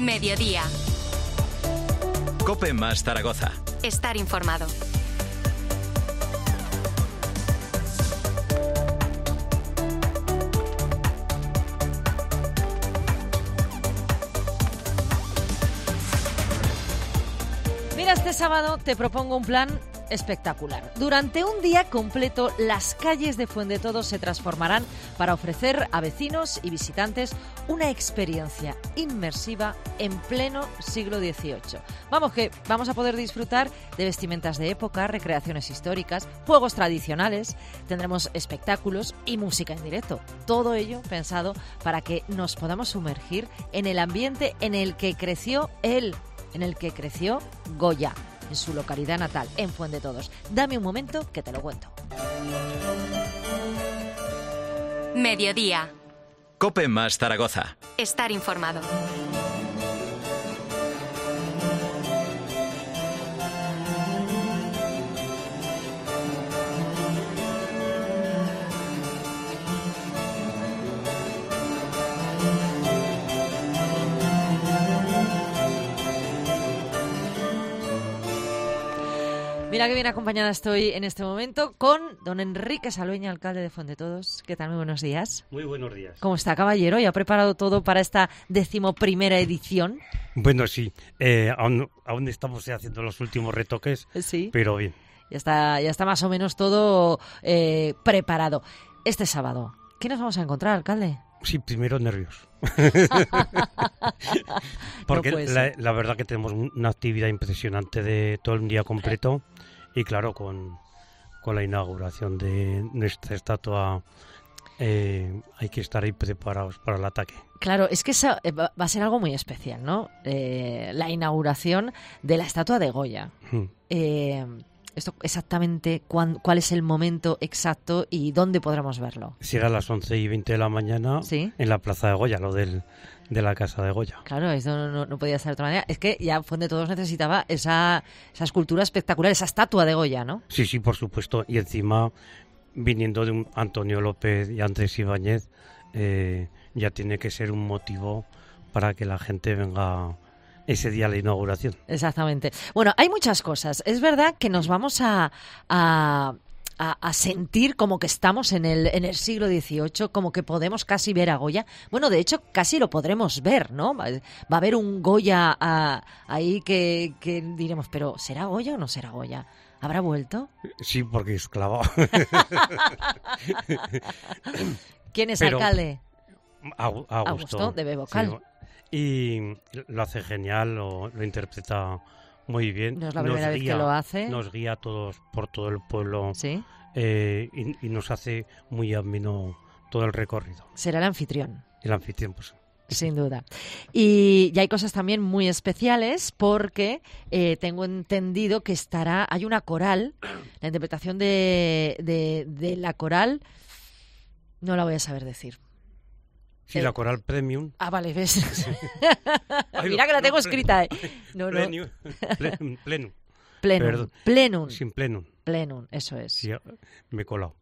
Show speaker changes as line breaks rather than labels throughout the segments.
Mediodía.
COPE más Zaragoza.
Estar informado.
Mira, este sábado te propongo un plan espectacular. Durante un día completo, las calles de Fuendetodos se transformarán para ofrecer a vecinos y visitantes una experiencia inmersiva en pleno siglo XVIII. Vamos, que vamos a poder disfrutar de vestimentas de época, recreaciones históricas, juegos tradicionales, tendremos espectáculos y música en directo. Todo ello pensado para que nos podamos sumergir en el ambiente en el que creció Goya, en su localidad natal, en Fuendetodos. Dame un momento que te lo cuento.
Mediodía.
COPE más Zaragoza.
Estar informado.
Mira que bien acompañada estoy en este momento con don Enrique Salueña, alcalde de Fuendetodos. ¿Qué tal? Muy buenos días.
Muy buenos días.
¿Cómo está, caballero? ¿Ya ha preparado todo para esta 11ª edición?
Bueno, sí. Aún estamos haciendo los últimos retoques,
Sí.
Pero bien.
Ya está más o menos todo preparado. Este sábado, ¿qué nos vamos a encontrar, alcalde?
Sí, primero nervios. Porque
No puede ser.
la verdad que tenemos una actividad impresionante de todo el día completo. Y claro, con la inauguración de nuestra estatua hay que estar ahí preparados para el ataque.
Claro, es que va a ser algo muy especial, ¿no? La inauguración de la estatua de Goya. Esto exactamente, ¿cuál es el momento exacto y dónde podremos verlo?
Será a las 11:20 de la mañana.
¿Sí?
En la Plaza de Goya, de la Casa de Goya.
Claro, esto no podía ser de otra manera. Es que ya Fuendetodos necesitaba esa escultura espectacular, esa estatua de Goya, ¿no?
Sí, por supuesto. Y encima, viniendo de un Antonio López y Andrés Ibáñez, ya tiene que ser un motivo para que la gente venga ese día a la inauguración.
Exactamente. Bueno, hay muchas cosas. Es verdad que nos vamos a sentir como que estamos en el siglo XVIII, como que podemos casi ver a Goya. Bueno, de hecho, casi lo podremos ver, ¿no? Va a haber un Goya ahí que diremos, pero ¿será Goya o no será Goya? ¿Habrá vuelto?
Sí, porque es clavado.
¿Quién es
Pero
alcalde?
Augusto
de Bebocal.
Sí, y lo hace genial, lo interpreta muy bien.
No es la primera vez que lo hace.
Nos guía a todos por todo el pueblo.
Sí.
Y nos hace muy ameno todo el recorrido.
Será el anfitrión.
El anfitrión, pues.
Sin duda. Y hay cosas también muy especiales porque tengo entendido que hay una coral, la interpretación de la coral, no la voy a saber decir.
Sí, la coral Premium.
Ah, vale, ves. Mira que la tengo escrita. No.
Plenum.
Plenum. Plenum.
Sin plenum.
Plenum, eso es.
Sí, me he colado.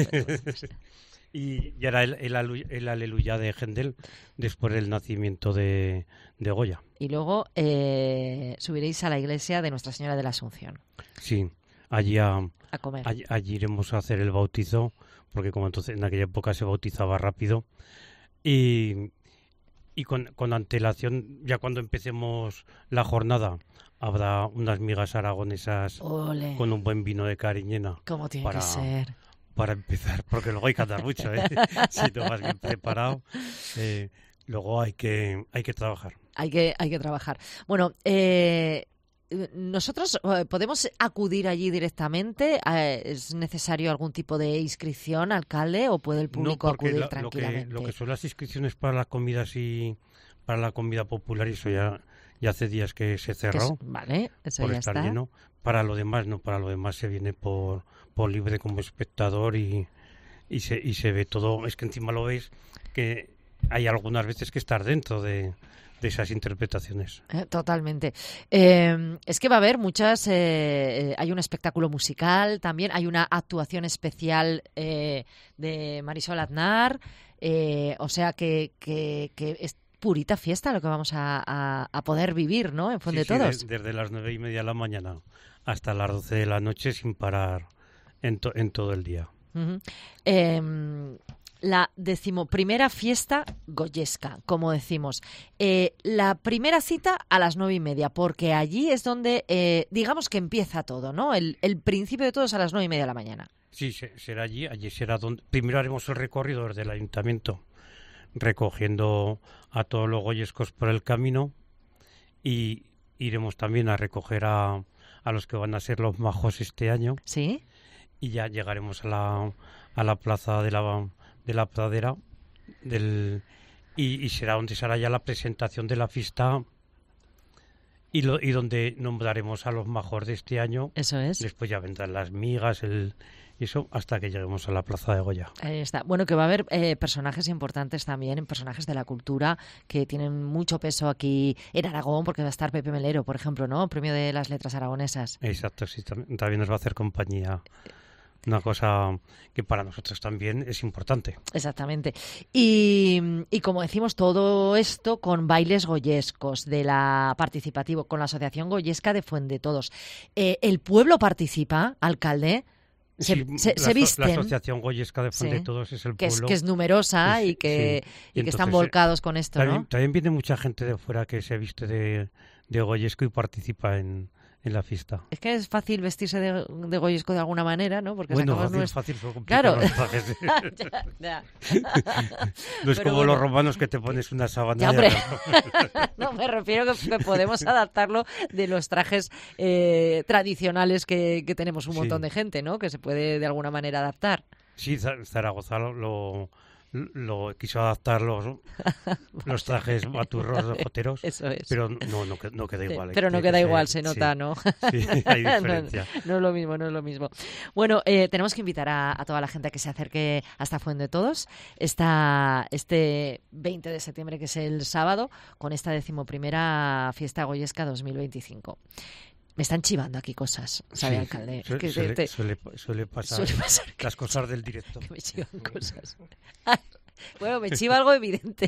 Y era el aleluya de Händel después del nacimiento de Goya.
Y luego subiréis a la iglesia de Nuestra Señora de la Asunción.
Sí, allí
a comer.
Allí iremos a hacer el bautizo, porque como entonces en aquella época se bautizaba rápido. Y con antelación, ya cuando empecemos la jornada, habrá unas migas aragonesas.
¡Ole!
Con un buen vino de Cariñena.
¿Cómo tiene que ser?
Para empezar, porque luego hay que andar mucho, ¿eh? Si no vas bien preparado, luego hay que trabajar.
Hay que trabajar. Bueno, ¿nosotros podemos acudir allí directamente? ¿Es necesario algún tipo de inscripción, alcalde, o puede el público acudir tranquilamente?
Lo que son las inscripciones para las comidas y para la comida popular, eso ya hace días que se cerró.
Vale, eso
por
ya
estar
está.
lleno. Para lo demás, no, para lo demás se viene por libre como espectador y se ve todo. Es que encima lo ves que hay algunas veces que estar dentro de esas interpretaciones.
Totalmente. Es que va a haber muchas... hay un espectáculo musical también, hay una actuación especial de Marisol Aznar, o sea que purita fiesta lo que vamos a poder vivir, ¿no? En Fuendetodos.
Desde las 9:30 de la mañana hasta las 12 de la noche sin parar en todo el día.
Uh-huh. La 11ª fiesta goyesca, como decimos. La primera cita a las 9:30, porque allí es donde, digamos que empieza todo, ¿no? El principio de todo es a las 9:30 de la mañana.
Sí, será allí será donde... Primero haremos el recorrido desde el ayuntamiento, recogiendo a todos los goyescos por el camino, y iremos también a recoger a los que van a ser los majos este año.
¿Sí?
Y ya llegaremos a la plaza de la pradera y será donde será ya la presentación de la fiesta y donde nombraremos a los majos de este año.
Eso es.
Después ya vendrán las migas, eso, hasta que lleguemos a la plaza de Goya.
Ahí está. Bueno, que va a haber personajes importantes también, personajes de la cultura que tienen mucho peso aquí en Aragón, porque va a estar Pepe Melero, por ejemplo, ¿no? Premio de las Letras Aragonesas.
Exacto, sí, también nos va a hacer compañía. Una cosa que para nosotros también es importante.
Exactamente. Y como decimos, todo esto con bailes goyescos de la participativo, con la Asociación Goyesca de Fuendetodos. ¿El pueblo participa, alcalde? Se visten.
La Asociación Goyesca de Fuendetodos es el pueblo.
Que es numerosa y que están volcados con esto, ¿no?
También viene mucha gente de fuera que se viste de goyesco y participa en la fiesta.
Es que es fácil vestirse de goyesco de alguna manera, ¿no? Porque
bueno, fácil, claro.
Ya.
No es como los romanos que te pones una sábana.
Ya, hombre. No, me refiero que podemos adaptarlo de los trajes tradicionales que tenemos un montón de gente, ¿no? Que se puede de alguna manera adaptar.
Sí, Zaragoza lo quiso adaptar los trajes maturros de joteros.
Eso es.
Pero no queda igual.
Pero no queda igual, se nota,
sí.
¿no?
Sí, hay diferencia.
No es lo mismo. Bueno, tenemos que invitar a toda la gente a que se acerque hasta Fuendetodos este 20 de septiembre, que es el sábado, con esta 11ª fiesta goyesca 2025. Me están chivando aquí cosas, ¿sabe, alcalde?
Suele pasar las cosas del directo.
Que me chivan cosas. Bueno, me chiva algo evidente.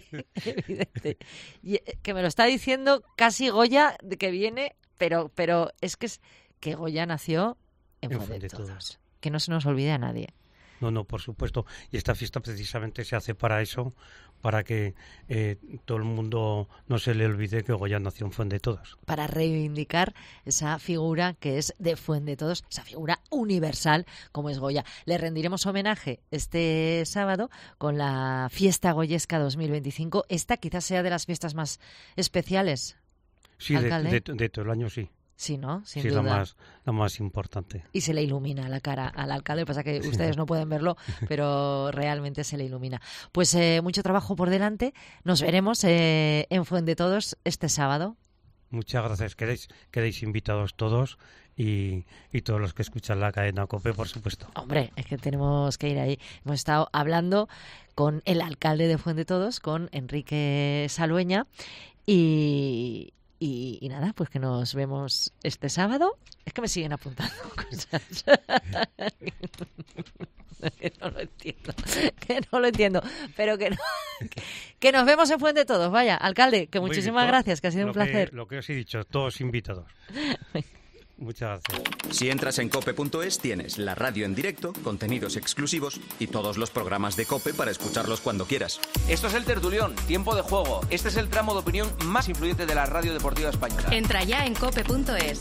Y, que me lo está diciendo casi Goya, de que viene, pero es que Goya nació en Fuendetodos. Que no se nos olvide a nadie.
No, por supuesto. Y esta fiesta precisamente se hace para eso, para que todo el mundo no se le olvide que Goya nació en Fuendetodos.
Para reivindicar esa figura que es de Fuendetodos, esa figura universal como es Goya. Le rendiremos homenaje este sábado con la Fiesta Goyesca 2025. Esta quizás sea de las fiestas más especiales.
Sí, de todo el año sí.
Sí, ¿no? Sin duda.
La más importante.
Y se le ilumina la cara al alcalde. Lo que pasa es que ustedes no pueden verlo, pero realmente se le ilumina. Pues mucho trabajo por delante. Nos veremos en Fuendetodos este sábado.
Muchas gracias. Queréis invitados todos y todos los que escuchan la cadena COPE, por supuesto.
Hombre, es que tenemos que ir ahí. Hemos estado hablando con el alcalde de Fuendetodos, con Enrique Salueña, y nada, pues que nos vemos este sábado. Es que me siguen apuntando cosas. Que no lo entiendo. Pero que nos vemos en Fuendetodos. Vaya, alcalde, que muchísimas gracias, que ha sido un placer.
Lo que os he dicho, todos invitados. Muchas gracias.
Si entras en cope.es tienes la radio en directo, contenidos exclusivos y todos los programas de COPE para escucharlos cuando quieras.
Esto es El Tertulión, tiempo de juego. Este es el tramo de opinión más influyente de la radio deportiva española.
Entra ya en cope.es.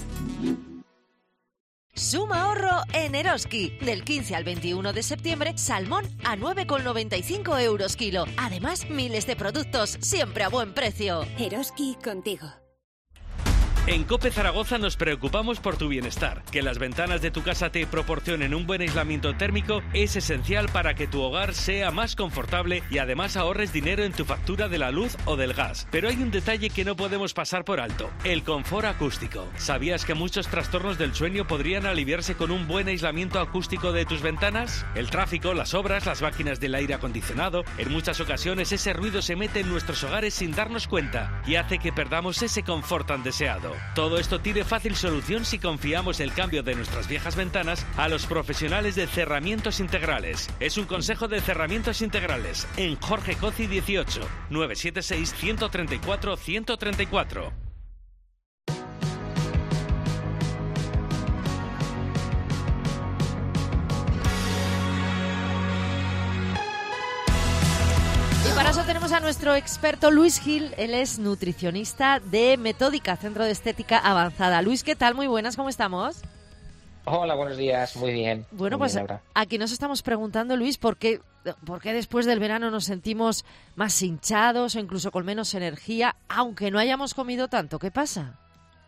Suma ahorro en Eroski. Del 15 al 21 de septiembre, salmón a 9,95 euros kilo. Además, miles de productos siempre a buen precio.
Eroski contigo.
En COPE Zaragoza nos preocupamos por tu bienestar. Que las ventanas de tu casa te proporcionen un buen aislamiento térmico es esencial para que tu hogar sea más confortable y además ahorres dinero en tu factura de la luz o del gas. Pero hay un detalle que no podemos pasar por alto: el confort acústico. ¿Sabías que muchos trastornos del sueño podrían aliviarse con un buen aislamiento acústico de tus ventanas? El tráfico, las obras, las máquinas del aire acondicionado, en muchas ocasiones ese ruido se mete en nuestros hogares sin darnos cuenta y hace que perdamos ese confort tan deseado. Todo esto tiene fácil solución si confiamos el cambio de nuestras viejas ventanas a los profesionales de Cerramientos Integrales. Es un consejo de Cerramientos Integrales en Jorge Coci 18 976 134 134.
Para eso tenemos a nuestro experto Luis Gil. Él es nutricionista de Metódica, Centro de Estética Avanzada. Luis, ¿qué tal? Muy buenas, ¿cómo estamos?
Hola, buenos días, muy bien.
Bueno,
muy
pues
bien, Laura.
aquí nos estamos preguntando, Luis, ¿por qué después del verano nos sentimos más hinchados o incluso con menos energía, aunque no hayamos comido tanto? ¿Qué pasa?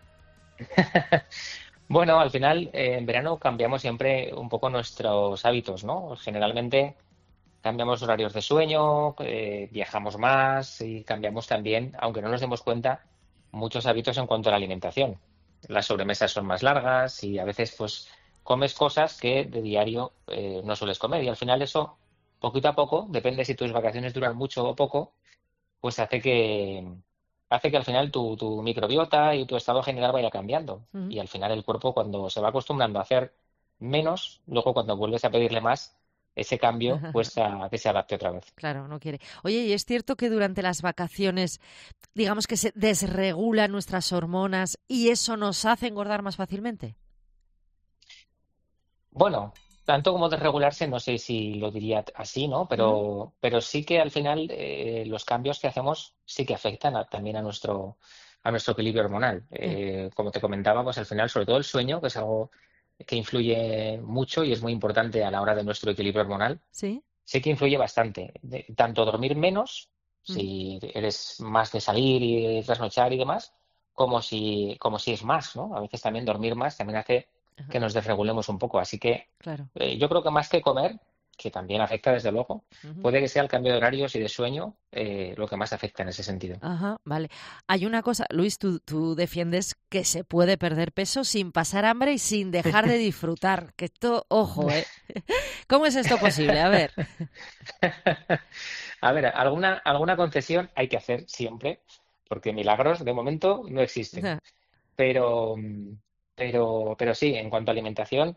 Bueno, al final, en verano cambiamos siempre un poco nuestros hábitos, ¿no? Generalmente cambiamos horarios de sueño, viajamos más y cambiamos también, aunque no nos demos cuenta, muchos hábitos en cuanto a la alimentación. Las sobremesas son más largas y a veces pues comes cosas que de diario no sueles comer. Y al final eso, poquito a poco, depende si tus vacaciones duran mucho o poco, pues hace que al final tu microbiota y tu estado general vaya cambiando.
Mm.
Y al final el cuerpo, cuando se va acostumbrando a hacer menos, luego cuando vuelves a pedirle más, ese cambio cuesta que se adapte otra vez.
Claro, no quiere. Oye, ¿y es cierto que durante las vacaciones, digamos que se desregulan nuestras hormonas y eso nos hace engordar más fácilmente?
Bueno, tanto como desregularse, no sé si lo diría así, ¿no? Pero sí que al final los cambios que hacemos sí que afectan también a nuestro equilibrio hormonal. Como te comentaba, pues al final, sobre todo el sueño, que es algo que influye mucho y es muy importante a la hora de nuestro equilibrio hormonal,
Sí.
sí que influye bastante. Tanto dormir menos, si eres más de salir y trasnochar y demás, como si es más, ¿no? A veces también dormir más también hace que nos desregulemos un poco. Así que
Claro.
yo creo que más que comer, que también afecta desde luego, puede que sea el cambio de horarios y de sueño lo que más afecta en ese sentido.
Ajá, vale. Hay una cosa, Luis, tú defiendes que se puede perder peso sin pasar hambre y sin dejar de disfrutar. Que esto, ojo, ¿eh? ¿Cómo es esto posible? A ver.
A ver, alguna concesión hay que hacer siempre, porque milagros de momento no existen. Pero sí, en cuanto a alimentación,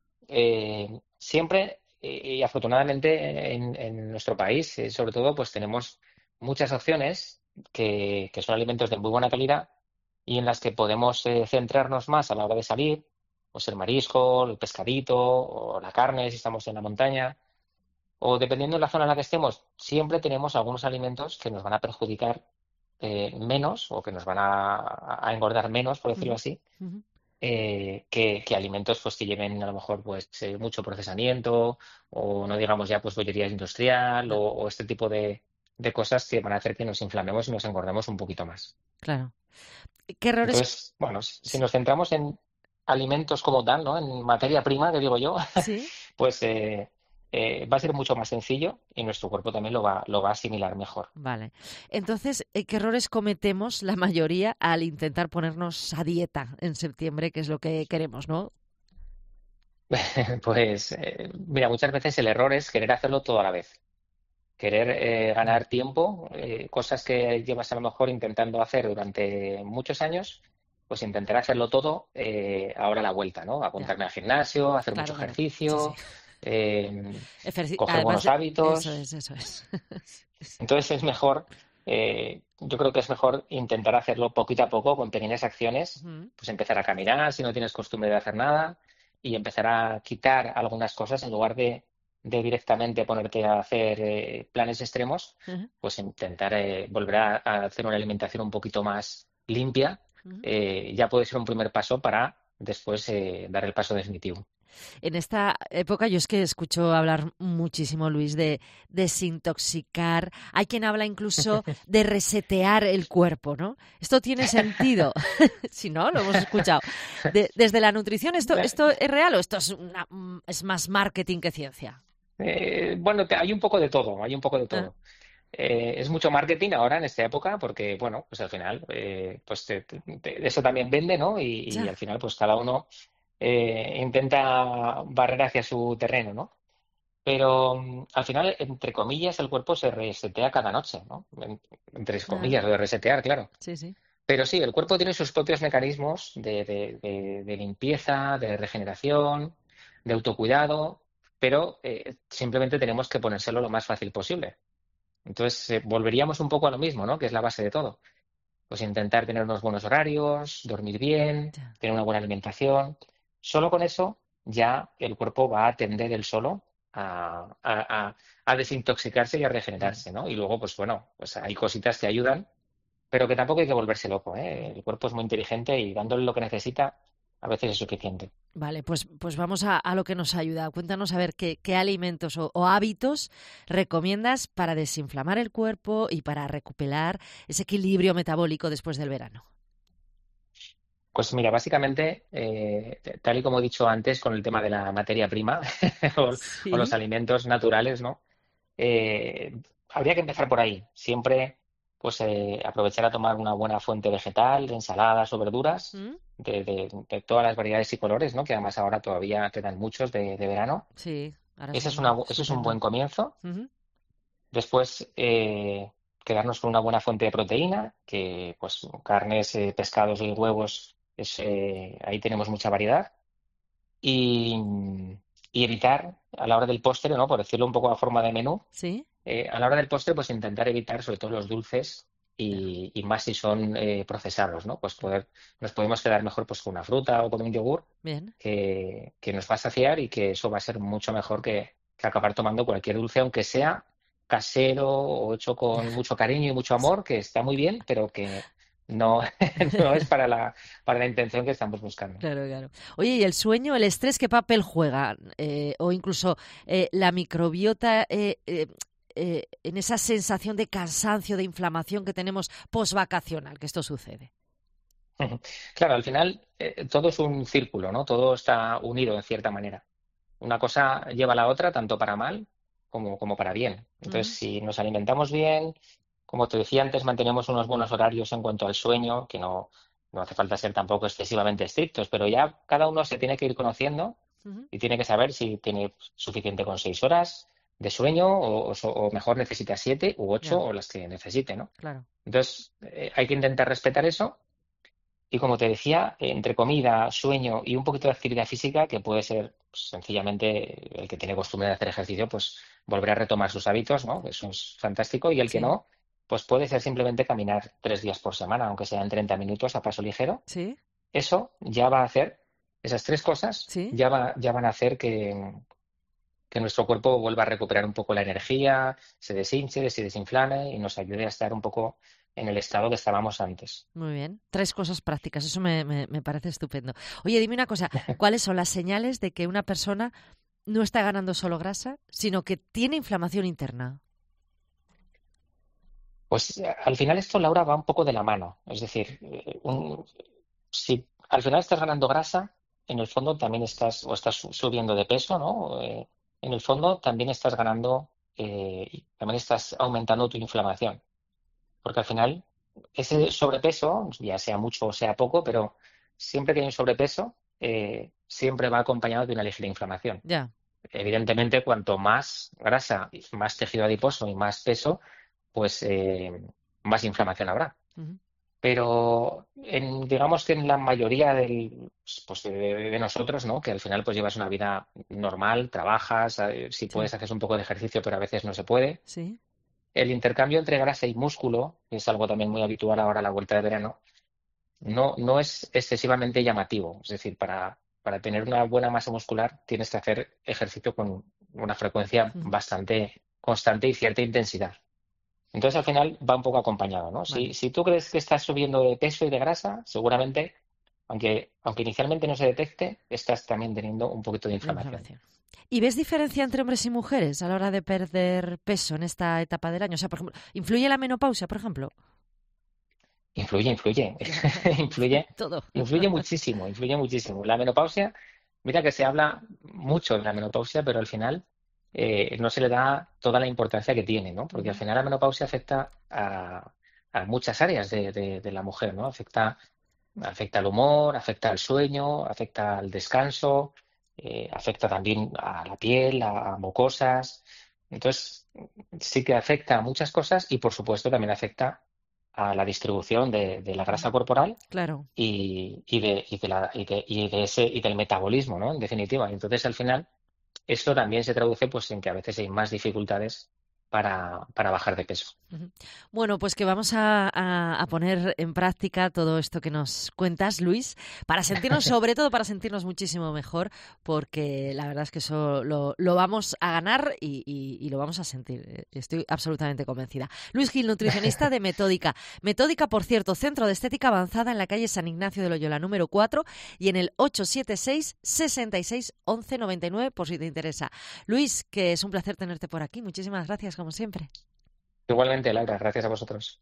siempre y afortunadamente en nuestro país, sobre todo, pues tenemos muchas opciones que son alimentos de muy buena calidad y en las que podemos centrarnos más a la hora de salir, pues el marisco, el pescadito o la carne si estamos en la montaña, o dependiendo de la zona en la que estemos, siempre tenemos algunos alimentos que nos van a perjudicar menos o que nos van a engordar menos, por decirlo así, que alimentos pues que lleven a lo mejor pues mucho procesamiento o no digamos ya pues bollería industrial o este tipo de cosas que van a hacer que nos inflamemos y nos engordemos un poquito más.
Claro. ¿Qué errores?
Entonces, bueno, si nos centramos en alimentos como tal, ¿no? En materia prima, que digo yo,
¿Sí?
pues va a ser mucho más sencillo y nuestro cuerpo también lo va a asimilar mejor.
Vale. Entonces, ¿qué errores cometemos la mayoría al intentar ponernos a dieta en septiembre, que es lo que queremos, ¿no?
Pues, mira, muchas veces el error es querer hacerlo todo a la vez. Querer ganar tiempo, cosas que llevas a lo mejor intentando hacer durante muchos años, pues intentar hacerlo todo ahora a la vuelta, ¿no? Apuntarme al gimnasio, hacer mucho ejercicio, coger buenos hábitos.
Eso es.
Entonces es mejor, yo creo que es mejor intentar hacerlo poquito a poco, con pequeñas acciones, pues empezar a caminar si no tienes costumbre de hacer nada y empezar a quitar algunas cosas en lugar de directamente ponerte a hacer planes extremos, pues intentar volver a hacer una alimentación un poquito más limpia, ya puede ser un primer paso para después dar el paso definitivo.
En esta época yo es que escucho hablar muchísimo, Luis, de desintoxicar. Hay quien habla incluso de resetear el cuerpo, ¿no? ¿Esto tiene sentido? Si no, lo hemos escuchado. Desde la nutrición, ¿esto es real o esto es más marketing que ciencia?
Bueno, hay un poco de todo, es mucho marketing ahora en esta época porque, bueno, pues al final pues eso también vende, ¿no? Y al final pues cada uno intenta barrer hacia su terreno, ¿no? Pero al final, entre comillas, el cuerpo se resetea cada noche, ¿no? Entre comillas, lo de resetear, claro.
Sí, sí.
Pero sí, el cuerpo tiene sus propios mecanismos de limpieza, de regeneración, de autocuidado, pero simplemente tenemos que ponérselo lo más fácil posible. Entonces, volveríamos un poco a lo mismo, ¿no? Que es la base de todo. Pues intentar tener unos buenos horarios, dormir bien,
Ya.
tener una buena alimentación. Solo con eso ya el cuerpo va a tender él solo a desintoxicarse y a regenerarse, ¿no? Y luego, pues bueno, pues hay cositas que ayudan, pero que tampoco hay que volverse loco, ¿eh? El cuerpo es muy inteligente y dándole lo que necesita a veces es suficiente.
Vale, pues vamos a lo que nos ayuda. Cuéntanos a ver qué alimentos o hábitos recomiendas para desinflamar el cuerpo y para recuperar ese equilibrio metabólico después del verano.
Pues mira, básicamente, tal y como he dicho antes con el tema de la materia prima o los
Sí,
alimentos naturales, ¿no? Eh, Habría que empezar por ahí. Siempre, pues, aprovechar a tomar una buena fuente vegetal, de ensaladas o verduras,
¿Mm?
de todas las variedades y colores, ¿no? Que además ahora todavía quedan muchos de verano.
Sí, ahora
Ese es
están
ese es un buen
surgiendo.
comienzo.
Ujú.
Después, quedarnos con una buena fuente de proteína, que pues carnes, pescados y huevos, ahí tenemos mucha variedad. Y, y evitar a la hora del postre, ¿no? Por decirlo un poco a forma de menú,
Sí,
a la hora del postre, pues intentar evitar sobre todo los dulces
ya,
y más si son procesados, ¿no? Pues
ya.
nos podemos quedar mejor pues con una fruta o con un yogur
Bien.
que nos va a saciar y que eso va a ser mucho mejor que acabar tomando cualquier dulce, aunque sea casero o hecho con mucho cariño y mucho amor, que está muy bien, pero que no, no es para la intención que estamos buscando.
Claro, claro. Oye, ¿y el sueño, el estrés, qué papel juega? O incluso la microbiota en esa sensación de cansancio, de inflamación que tenemos post-vacacional, que esto sucede.
Claro, al final todo es un círculo, ¿no? Todo está unido en cierta manera. Una cosa lleva a la otra, tanto para mal como para bien. Entonces,
Ujú.
si nos alimentamos bien, como te decía antes, mantenemos unos buenos horarios en cuanto al sueño, que no hace falta ser tampoco excesivamente estrictos, pero ya cada uno se tiene que ir conociendo
Ujú.
y tiene que saber si tiene suficiente con 6 horas de sueño o mejor necesita 7 u 8
Ya,
o las que necesite, ¿no?
claro.
Entonces, hay que intentar respetar eso y como te decía, entre comida, sueño y un poquito de actividad física, que puede ser pues, sencillamente el que tiene costumbre de hacer ejercicio, pues volver a retomar sus hábitos, ¿no? Eso es fantástico. Y el que
Sí,
no, pues puede ser simplemente caminar 3 días por semana, aunque sean 30 minutos a paso ligero.
sí,
Eso ya va a hacer, esas 3 cosas
sí.
ya van a hacer que nuestro cuerpo vuelva a recuperar un poco la energía, se deshinche, se desinflame y nos ayude a estar un poco en el estado que estábamos antes.
Muy bien. 3 cosas prácticas, eso me parece estupendo. Oye, dime una cosa, ¿cuáles son las señales de que una persona no está ganando solo grasa, sino que tiene inflamación interna?
Pues al final esto, Laura, va un poco de la mano. Es decir, si al final estás ganando grasa, en el fondo también estás subiendo de peso, ¿no? En el fondo también estás ganando, y también estás aumentando tu inflamación. Porque al final ese sobrepeso, ya sea mucho o sea poco, pero siempre que hay un sobrepeso, siempre va acompañado de una ligera inflamación.
Ya.
Evidentemente, cuanto más grasa, más tejido adiposo y más peso, pues más inflamación habrá.
Ujú.
Pero digamos que en la mayoría pues, de nosotros, ¿no? Que al final pues llevas una vida normal, trabajas, si
Sí,
puedes haces un poco de ejercicio, pero a veces no se puede.
sí.
El intercambio entre grasa y músculo, que es algo también muy habitual ahora a la vuelta de verano, no es excesivamente llamativo. Es decir, para tener una buena masa muscular tienes que hacer ejercicio con una frecuencia
Ujú.
bastante constante y cierta intensidad. Entonces al final va un poco acompañado, ¿no?
Vale.
Si tú crees que estás subiendo de peso y de grasa, seguramente, aunque inicialmente no se detecte, estás también teniendo un poquito de
La
inflamación.
inflamación. ¿Y ves diferencia entre hombres y mujeres a la hora de perder peso en esta etapa del año? O sea, por ejemplo, ¿influye la menopausia, por ejemplo?
Influye,
Ya,
influye,
todo.
influye muchísimo, influye muchísimo. La menopausia, mira que se habla mucho de la menopausia, pero al final no se le da toda la importancia que tiene, ¿no? Porque al
Ujú.
final la menopausia afecta a muchas áreas de la mujer, ¿no? Afecta al humor, afecta al sueño, afecta al descanso, afecta también a la piel, a mucosas. Entonces, sí que afecta a muchas cosas y, por supuesto, también afecta a la distribución de la grasa corporal
Claro.
y del metabolismo, ¿no? En definitiva. Entonces, al final, esto también se traduce pues en que a veces hay más dificultades para bajar de peso.
Bueno, pues que vamos a poner en práctica todo esto que nos cuentas, Luis, para sentirnos, sobre todo para sentirnos muchísimo mejor, porque la verdad es que eso lo vamos a ganar y lo vamos a sentir. Estoy absolutamente convencida. Luis Gil, nutricionista de Metódica. Metódica, por cierto, centro de estética avanzada en la calle San Ignacio de Loyola número 4 y en el 876 66 11 99 por si te interesa. Luis, que es un placer tenerte por aquí. Muchísimas gracias, como siempre.
Igualmente, Laura, gracias a vosotros.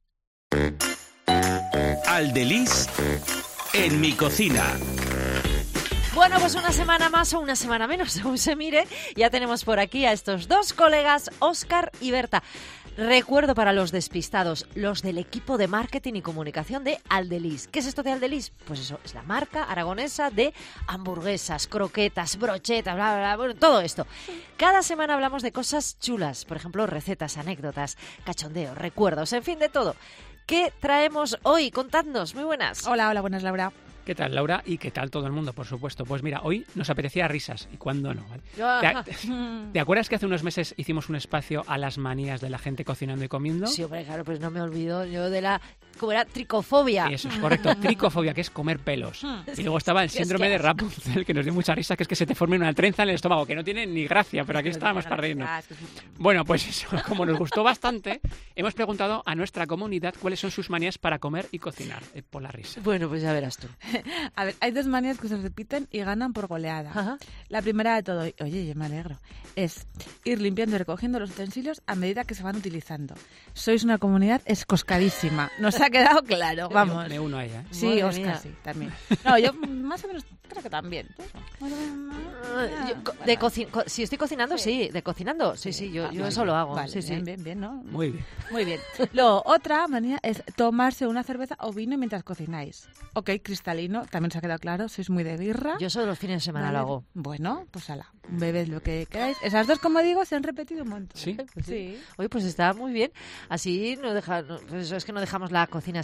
Aldeliz en mi cocina.
Bueno, pues una semana más o una semana menos, según se mire, ya tenemos por aquí a estos dos colegas, Óscar y Berta. Recuerdo para los despistados, los del equipo de marketing y comunicación de Aldeliz. ¿Qué es esto de Aldeliz? Pues eso, es la marca aragonesa de hamburguesas, croquetas, brochetas, bla, bla, bla, bueno, todo esto. Cada semana hablamos de cosas chulas, por ejemplo, recetas, anécdotas, cachondeos, recuerdos, en fin, de todo. ¿Qué traemos hoy? Contadnos, muy buenas.
Hola, buenas, Laura.
¿Qué tal, Laura? ¿Y qué tal todo el mundo, por supuesto? Pues mira, hoy nos apetecía risas. ¿Y cuándo no? ¿Vale? ¿Te acuerdas que hace unos meses hicimos un espacio a las manías de la gente cocinando y comiendo?
Sí, hombre, claro, pues no me olvido yo de la... ¿Cómo era? Tricofobia.
Eso es correcto, tricofobia, que es comer pelos. Y luego estaba el síndrome de Rapunzel, que nos dio mucha risa, que es que se te forme una trenza en el estómago, que no tiene ni gracia, pero aquí estábamos para reírnos. Bueno, pues eso, como nos gustó bastante, hemos preguntado a nuestra comunidad cuáles son sus manías para comer y cocinar, por la risa.
Bueno, pues ya verás tú.
A ver, hay dos manías que se repiten y ganan por goleada. Ajá. La primera de todo, oye, yo me alegro, es ir limpiando y recogiendo los utensilios a medida que se van utilizando. Sois una comunidad escoscadísima. Nos ha quedado claro, vamos.
Me uno a ella, ¿eh?
Sí, Óscar, sí, también. No, yo más o menos creo que también.
Si estoy cocinando, sí, de cocinando, sí, yo eso lo hago.
Vale,
sí,
bien, ¿no?
Muy bien.
Muy bien. Luego, otra manía es tomarse una cerveza o vino mientras cocináis. Ok, cristalino, también se ha quedado claro, sois muy de birra.
Yo solo los fines de semana lo hago.
Bueno, pues ala, bebed lo que queráis. Esas dos, como digo, se han repetido un montón.
Sí.
Sí.
Oye, pues está muy bien. Así eso es que no dejamos la cocina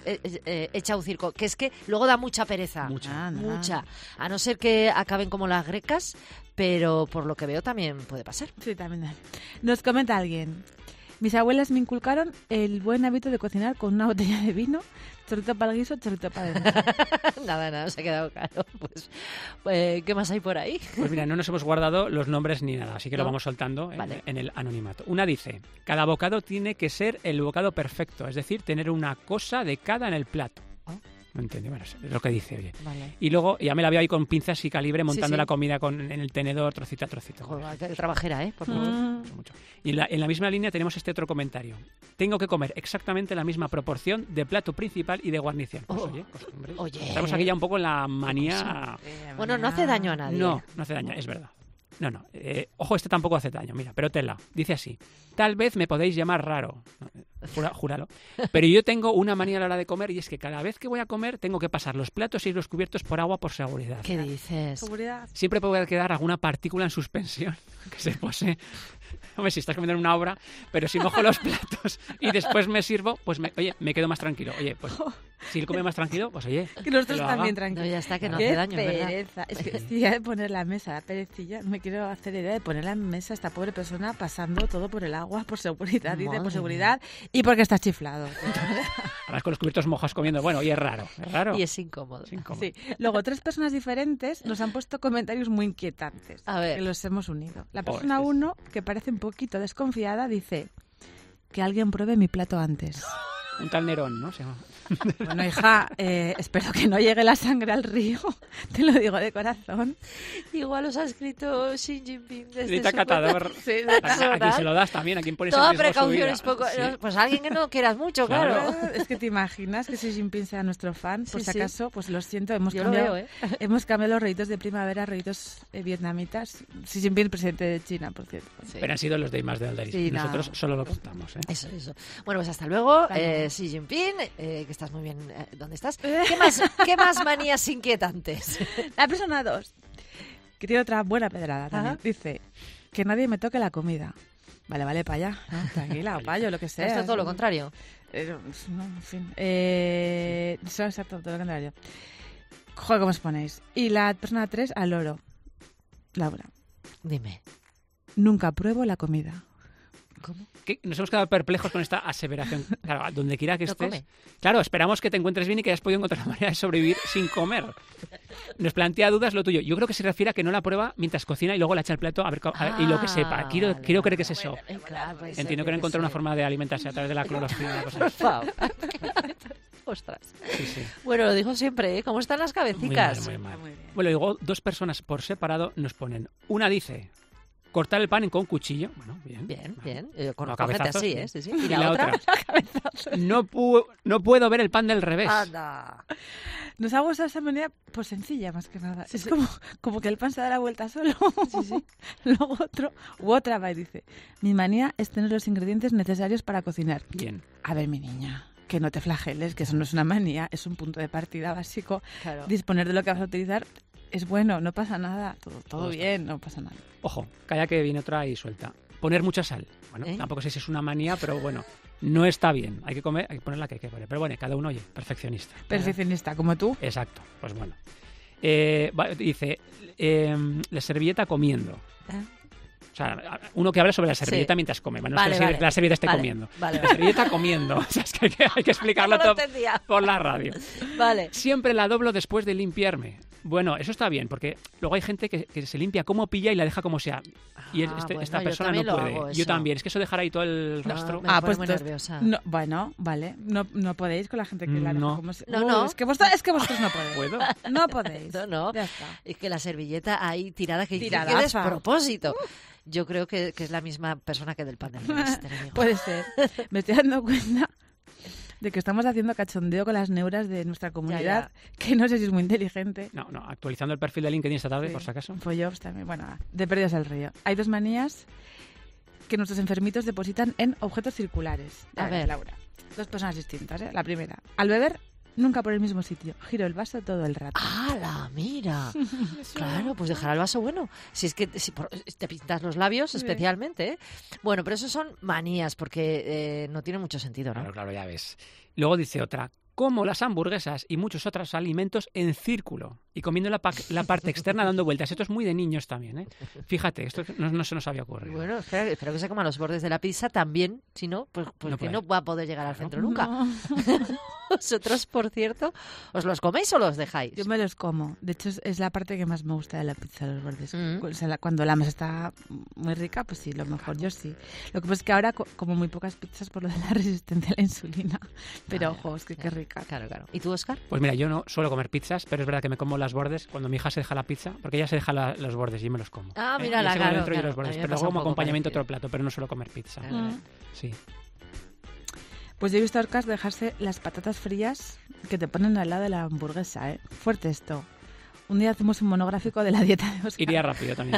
hecha un circo, que es que luego da mucha pereza. Mucha. A no ser que acaben como las grecas, pero por lo que veo también puede pasar.
Sí, también. Nos comenta alguien. Mis abuelas me inculcaron el buen hábito de cocinar con una botella de vino, chorrito para el guiso, chorrito para dentro.
Nada, se ha quedado claro. Pues, ¿qué más hay por ahí?
Pues mira, no nos hemos guardado los nombres ni nada, así que lo vamos soltando en el anonimato. Una dice, cada bocado tiene que ser el bocado perfecto, es decir, tener una cosa de cada en el plato. No entiendo, bueno, es lo que dice, oye. Vale. Y luego ya me la veo ahí con pinzas y calibre montando la comida en el tenedor, trocito a trocito.
Joder, qué trabajera, por favor.
Mucho. Y en la misma línea tenemos este otro comentario. Tengo que comer exactamente la misma proporción de plato principal y de guarnición. Pues, oye, estamos aquí ya un poco en la manía...
Bueno, no hace daño a nadie.
No hace daño, es verdad. No. Ojo, este tampoco hace daño, mira, pero tela. Dice así, tal vez me podéis llamar raro, júralo, pero yo tengo una manía a la hora de comer y es que cada vez que voy a comer tengo que pasar los platos y los cubiertos por agua por seguridad.
¿Qué dices?
¿Seguridad?
Siempre puede quedar alguna partícula en suspensión que se pose... Hombre, si estás comiendo en una obra, pero si mojo los platos y después me sirvo, pues me quedo más tranquilo. Oye, pues si él come más tranquilo, pues oye,
que nosotros también tranquilos.
No, ya está, que no hace daño,
pereza.
¿verdad?
Es que estoy idea de poner la mesa, la perecilla, no me quiero hacer idea de poner la mesa a esta pobre persona pasando todo por el agua, por seguridad, dice, por seguridad y porque está chiflado.
Además con los cubiertos mojados comiendo, bueno, y es raro.
Y es incómodo.
Sí. Luego, 3 personas diferentes nos han puesto comentarios muy inquietantes.
A ver.
Que los hemos unido. La persona 1, que parece un poquito desconfiada, dice que alguien pruebe mi plato antes.
Un tal Nerón, ¿no?
Bueno, hija, espero que no llegue la sangre al río. Te lo digo de corazón.
Igual os ha escrito Xi Jinping desde
su catador. ¿A quién se lo das también? ¿A quién pones en riesgo
precauciones
su vida?
poco... Sí. Pues a alguien que no quieras mucho, claro.
Es que te imaginas que Xi Jinping sea nuestro fan. Por si acaso, pues lo siento, hemos cambiado los rollitos de primavera, rollitos vietnamitas. Xi Jinping, presidente de China, por cierto.
Sí. Pero han sido los de más de Alderiz. Sí, nosotros solo lo contamos.
Eso. Bueno, pues hasta luego, Xi Jinping, que estás muy bien. ¿Dónde estás? ¿Qué más manías inquietantes?
La persona 2, que tiene otra buena pedrada también. Dice que nadie me toque la comida. Vale, para allá. No, tranquila, payo, lo que sea.
Esto es todo lo contrario.
No, en fin. Eso es exacto, todo lo contrario. Joder, ¿cómo os ponéis? Y la persona 3 al loro. Laura.
Dime.
Nunca pruebo la comida.
¿Cómo?
Nos hemos quedado perplejos con esta aseveración. Claro, donde quiera que estés.
Come.
Claro, esperamos que te encuentres bien y que hayas podido encontrar una manera de sobrevivir sin comer. Nos plantea dudas lo tuyo. Yo creo que se refiere a que no la prueba mientras cocina y luego la echa al plato a ver y lo que sepa. Quiero creer que es eso.
Claro,
Entiendo que no encontrar una forma de alimentarse a través de la clorofila.
Por favor. Ostras.
Sí.
Bueno, lo dijo siempre, ¿eh? ¿Cómo están las cabecicas?
Muy mal. Bueno, luego 2 personas por separado nos ponen. Una dice... cortar el pan con un cuchillo. Bueno, bien.
Con gente así, ¿eh? Sí.
Y la otra. No puedo ver el pan del revés.
Anda.
Nos ha gustado esa manera, pues sencilla, más que nada. Es como que el pan se da la vuelta solo. Sí. Luego otra va y dice, mi manía es tener los ingredientes necesarios para cocinar.
Bien.
A ver, mi niña, que no te flageles, que eso no es una manía, es un punto de partida básico. Claro. Disponer de lo que vas a utilizar es bueno, no pasa nada, todo bien, no pasa nada.
Ojo, calla que viene otra y suelta. Poner mucha sal. Bueno, tampoco sé si es una manía, pero bueno, no está bien. Hay que poner la que hay que poner. Pero bueno, cada uno, perfeccionista.
Perfeccionista, como tú.
Exacto, pues bueno. Dice, la servilleta comiendo. O sea, uno que habla sobre la servilleta mientras come. Bueno, no es que la servilleta esté comiendo. La servilleta comiendo. O sea, es que hay que explicarlo todo por la radio.
Vale.
Siempre la doblo después de limpiarme. Bueno, eso está bien, porque luego hay gente que se limpia como pilla y la deja como sea. Y esta persona no puede. Yo también. Es que eso dejar ahí todo el rastro.
Me pone muy nerviosa.
No, bueno, vale. No podéis con la gente que la deja como sea.
No.
Es que vosotros no podéis.
¿Puedo?
No podéis.
No.
Ya está.
Es que la servilleta ahí tirada, que despropósito. Yo creo que es la misma persona que del pan del revés.
Puede ser. Me estoy dando cuenta de que estamos haciendo cachondeo con las neuras de nuestra comunidad, que no sé si es muy inteligente.
No, actualizando el perfil de LinkedIn esta tarde, por si acaso.
Pues yo también, bueno, de perdidos al río. Hay 2 manías que nuestros enfermitos depositan en objetos circulares. A ver, Laura, 2 personas distintas, ¿eh? La primera, al beber, nunca por el mismo sitio. Giro el vaso todo el rato.
¡Hala, mira! Claro, pues dejar el vaso bueno. Si es que te pintas los labios especialmente, ¿eh? Bueno, pero eso son manías, porque no tiene mucho sentido, ¿no?
Claro, ya ves. Luego dice otra, como las hamburguesas y muchos otros alimentos en círculo y comiendo la parte externa dando vueltas. Esto es muy de niños también, ¿eh? Fíjate, esto no se nos había ocurrido.
Bueno, espero que se coman los bordes de la pizza también, si no, pues que no va a poder llegar al centro nunca. No. ¿Vosotros, por cierto, os los coméis o los dejáis?
Yo me los como. De hecho, es la parte que más me gusta de la pizza, los bordes. O sea, cuando la masa está muy rica, pues sí, lo mejor yo sí. Lo que pasa es que ahora como muy pocas pizzas por lo de la resistencia a la insulina. Pero ojo, es que qué rica.
Claro. ¿Y tú, Óscar?
Pues mira, yo no suelo comer pizzas, pero es verdad que me como las bordes cuando mi hija se deja la pizza, porque ella se deja los bordes y yo me los como.
Ah, mira,
claro. Los bordes, pero luego como acompañamiento otro plato, pero no suelo comer pizza. Sí.
Pues yo he visto a Orcas dejarse las patatas frías que te ponen al lado de la hamburguesa, ¿eh? Fuerte esto. Un día hacemos un monográfico de la dieta de Óscar.
Iría rápido también.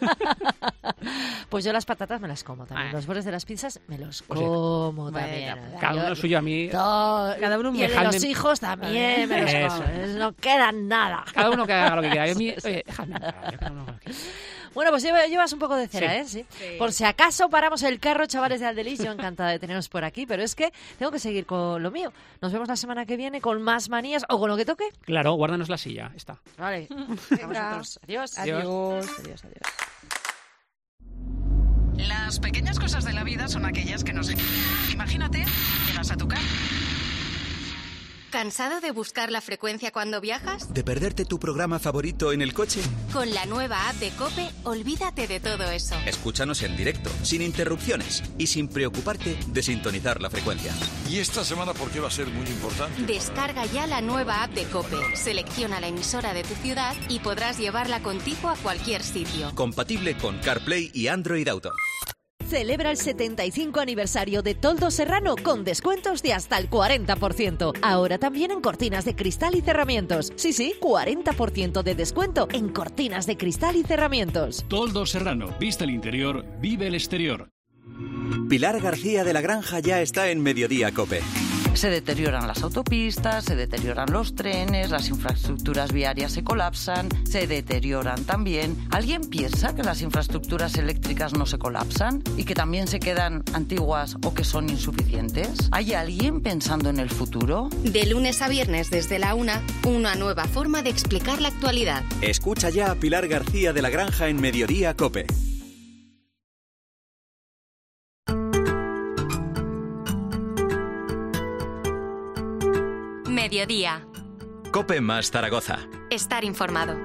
Pues yo las patatas me las como también. Los bordes de las pizzas me los como también.
Cada uno suyo, a mí.
Cada uno
y el de los hijos también me los como. No queda nada.
Cada uno que haga lo que quiera. Oye, déjame.
Bueno, pues llevas un poco de cera,
sí.
¿eh? Sí. Por si acaso paramos el carro, chavales de Aldeliz. Yo encantada de teneros por aquí, pero es que tengo que seguir con lo mío. Nos vemos la semana que viene con más manías o con lo que toque.
Claro, guárdanos la silla. Está.
Vale. Adiós.
Adiós.
Las pequeñas cosas de la vida son aquellas que nos... Imagínate, llegas a tu casa.
¿Cansado de buscar la frecuencia cuando viajas?
¿De perderte tu programa favorito en el coche?
Con la nueva app de COPE, olvídate de todo eso.
Escúchanos en directo, sin interrupciones y sin preocuparte de sintonizar la frecuencia.
¿Y esta semana por qué va a ser muy importante?
Descarga ya la nueva app de COPE. Selecciona la emisora de tu ciudad y podrás llevarla contigo a cualquier sitio.
Compatible con CarPlay y Android Auto.
Celebra el 75 aniversario de Toldo Serrano con descuentos de hasta el 40%. Ahora también en cortinas de cristal y cerramientos. Sí, 40% de descuento en cortinas de cristal y cerramientos.
Toldo Serrano, vista el interior, vive el exterior.
Pilar García de la Granja ya está en Mediodía COPE.
Se deterioran las autopistas, se deterioran los trenes, las infraestructuras viarias se colapsan, se deterioran también. ¿Alguien piensa que las infraestructuras eléctricas no se colapsan y que también se quedan antiguas o que son insuficientes? ¿Hay alguien pensando en el futuro?
De lunes a viernes desde la 1, una nueva forma de explicar la actualidad.
Escucha ya a Pilar García de la Granja en Mediodía COPE.
Mediodía.
COPE más Zaragoza.
Estar informado.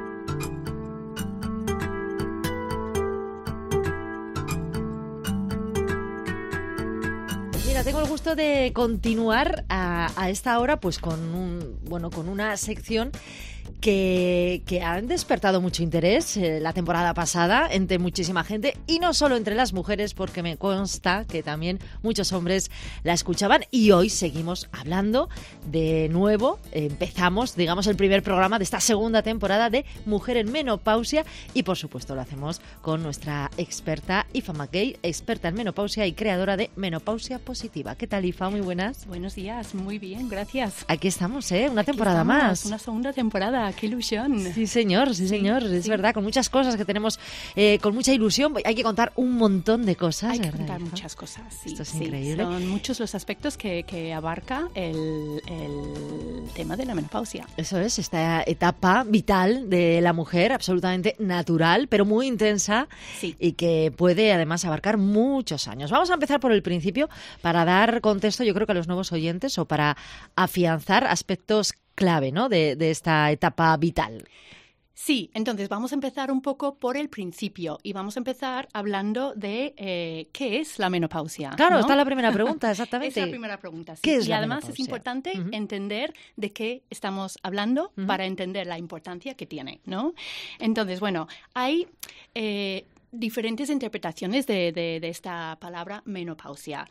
Mira, tengo el gusto de continuar a esta hora pues con una sección que han despertado mucho interés la temporada pasada entre muchísima gente, y no solo entre las mujeres, porque me consta que también muchos hombres la escuchaban, y hoy seguimos hablando de nuevo. Empezamos, digamos, el primer programa de esta segunda temporada de Mujer en Menopausia, y por supuesto lo hacemos con nuestra experta Ifa McGay, experta en menopausia y creadora de Menopausia Positiva. ¿Qué tal, Ifa? Muy buenas.
Buenos días, muy bien, gracias.
Aquí estamos, una temporada más.
Una segunda temporada. ¡Qué ilusión!
Sí, señor, sí, señor. Es verdad, con muchas cosas que tenemos, con mucha ilusión. Hay que contar un montón de cosas.
Hay que
¿verdad,
contar
hija?
Muchas cosas, sí.
Esto es increíble.
Son muchos los aspectos que abarca el tema de la menopausia.
Eso es, esta etapa vital de la mujer, absolutamente natural, pero muy intensa, y que puede además abarcar muchos años. Vamos a empezar por el principio para dar contexto, yo creo que a los nuevos oyentes, o para afianzar aspectos clave, ¿no?, de esta etapa vital.
Sí, entonces vamos a empezar un poco por el principio y vamos a empezar hablando de qué es la menopausia.
Claro,
¿no?
Está la primera pregunta, exactamente.
Es la primera pregunta, sí.
¿Qué es
y
la
además
menopausia?
es importante entender de qué estamos hablando para entender la importancia que tiene, ¿no? Entonces, bueno, hay diferentes interpretaciones de esta palabra menopausia.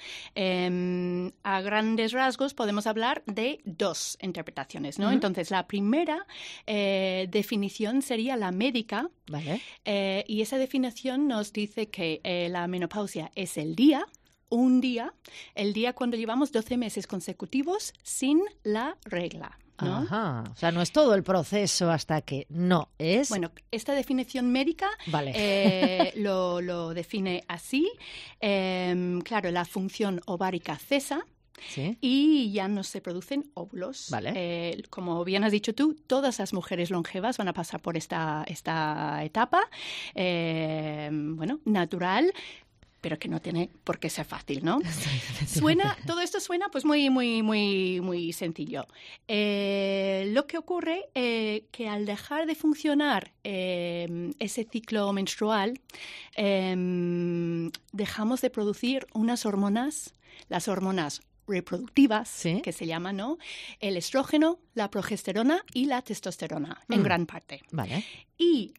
A grandes rasgos podemos hablar de dos interpretaciones, ¿no? Entonces, la primera definición sería la médica.
Vale.
Y esa definición nos dice que la menopausia es el día cuando llevamos 12 meses consecutivos sin la regla, ¿no?
Ajá, o sea, no es todo el proceso hasta que no es...
Bueno, esta definición médica lo define así. Claro, la función ovárica cesa.
¿Sí?
Y ya no se producen óvulos.
Vale.
Como bien has dicho tú, todas las mujeres longevas van a pasar por esta etapa, natural, pero que no tiene por qué ser fácil, ¿no? Todo esto suena pues muy sencillo. Lo que ocurre que al dejar de funcionar ese ciclo menstrual, dejamos de producir unas hormonas, las hormonas reproductivas, que se llaman, ¿no?, el estrógeno, la progesterona y la testosterona, en gran parte.
Vale.
Y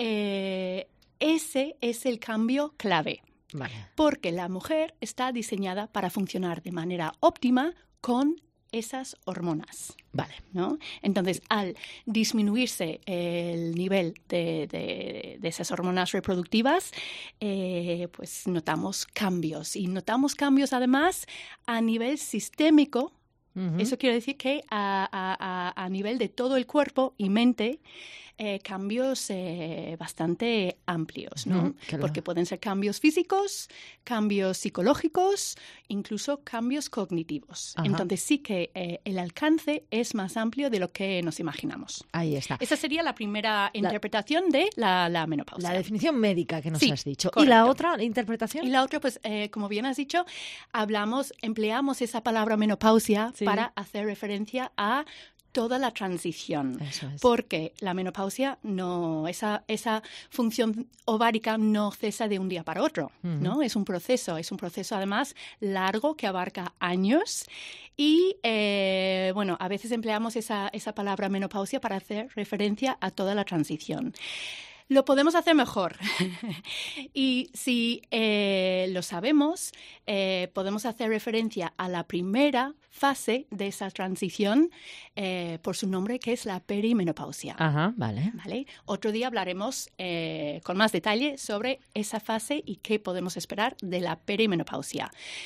ese es el cambio clave.
Vale.
Porque la mujer está diseñada para funcionar de manera óptima con esas hormonas.
Vale.
¿No? Entonces, al disminuirse el nivel de esas hormonas reproductivas, pues notamos cambios. Y notamos cambios, además, a nivel sistémico. Eso quiere decir que a nivel de todo el cuerpo y mente, cambios bastante amplios, ¿no?
Claro.
Porque pueden ser cambios físicos, cambios psicológicos, incluso cambios cognitivos.
Ajá.
Entonces sí que el alcance es más amplio de lo que nos imaginamos.
Ahí está.
Esa sería la primera interpretación de la menopausia.
La definición médica que nos has dicho.
Correcto.
¿Y la otra interpretación?
Y la otra, pues, como bien has dicho, empleamos esa palabra menopausia para hacer referencia a toda la transición.
Eso es.
Porque la menopausia esa función ovárica no cesa de un día para otro, ¿no? Es un proceso además largo que abarca años y, a veces empleamos esa palabra menopausia para hacer referencia a toda la transición. Lo podemos hacer mejor. Y si lo sabemos, podemos hacer referencia a la primera fase de esa transición por su nombre, que es la perimenopausia.
Ajá, vale.
Otro día hablaremos con más detalle sobre esa fase y qué podemos esperar de la perimenopausia.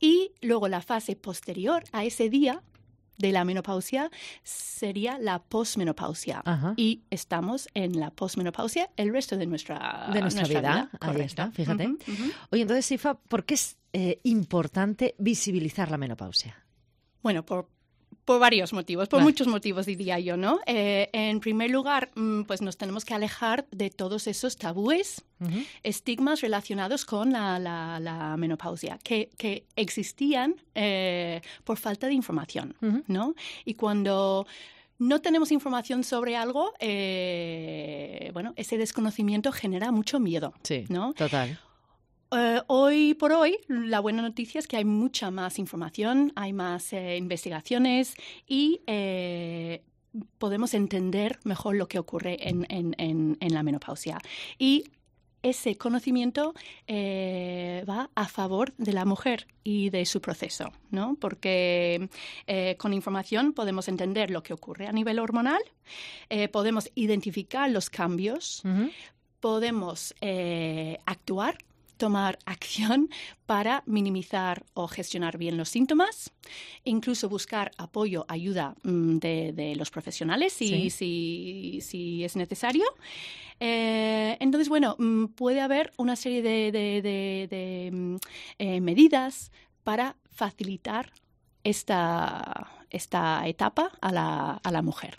Y luego la fase posterior a ese día de la menopausia sería la posmenopausia. Y estamos en la posmenopausia el resto de nuestra vida.
Ahí está, fíjate. Oye, entonces, Sifa, ¿por qué es importante visibilizar la menopausia?
Bueno, por varios motivos, por muchos motivos diría yo, ¿no? En primer lugar, pues nos tenemos que alejar de todos esos tabúes, estigmas relacionados con la menopausia, que existían por falta de información, ¿no? Y cuando no tenemos información sobre algo, bueno, ese desconocimiento genera mucho miedo, ¿no?
Total.
Hoy por hoy, la buena noticia es que hay mucha más información, hay más investigaciones y podemos entender mejor lo que ocurre en la menopausia. Y ese conocimiento va a favor de la mujer y de su proceso, ¿no? Porque con información podemos entender lo que ocurre a nivel hormonal, podemos identificar los cambios, podemos actuar, tomar acción para minimizar o gestionar bien los síntomas, incluso buscar apoyo, ayuda de los profesionales si es necesario. Entonces, bueno, puede haber una serie de medidas para facilitar esta etapa a la mujer.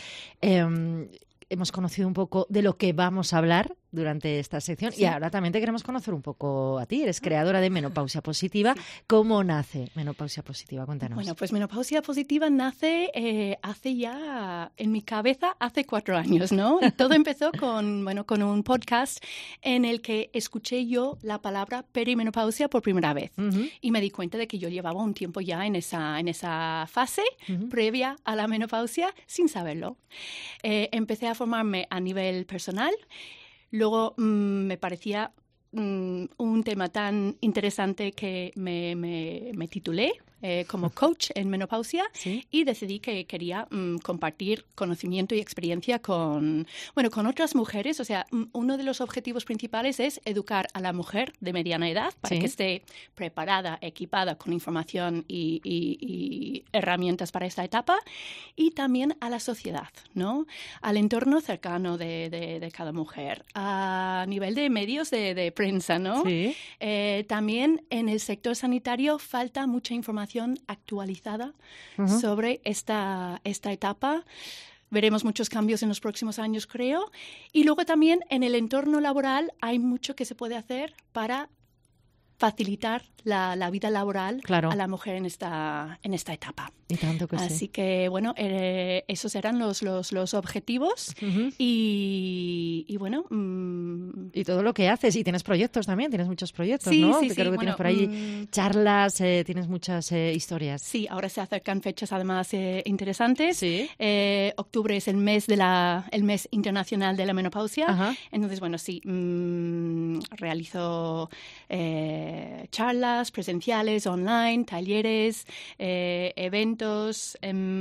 Hemos conocido un poco de lo que vamos a hablar durante esta sección y ahora también te queremos conocer un poco a ti. Eres creadora de Menopausia Positiva. ¿Cómo nace Menopausia Positiva? Cuéntanos.
Bueno, pues Menopausia Positiva nace hace ya, en mi cabeza, hace 4 años, ¿no? Y todo empezó con un podcast en el que escuché yo la palabra perimenopausia por primera vez y me di cuenta de que yo llevaba un tiempo ya en esa fase previa a la menopausia sin saberlo. Empecé a formarme a nivel personal. Luego me parecía un tema tan interesante que me titulé como coach en menopausia y decidí que quería compartir conocimiento y experiencia con otras mujeres. O sea, uno de los objetivos principales es educar a la mujer de mediana edad para que esté preparada, equipada con información y herramientas para esta etapa, y también a la sociedad, ¿no? Al entorno cercano de cada mujer, a nivel de medios de prensa, ¿no? También en el sector sanitario falta mucha información actualizada sobre esta etapa. Veremos muchos cambios en los próximos años, creo. Y luego también en el entorno laboral hay mucho que se puede hacer para facilitar la vida laboral a la mujer en esta etapa.
Y tanto que
Así que, bueno, esos eran los objetivos y bueno...
Y todo lo que haces. Y tienes proyectos también, tienes muchos proyectos,
sí,
¿no?
Sí,
Creo que tienes por ahí charlas, tienes muchas historias.
Sí, ahora se acercan fechas además interesantes. Octubre es el mes internacional de la menopausia. Entonces, bueno, sí, realizo charlas presenciales, online, talleres, eventos,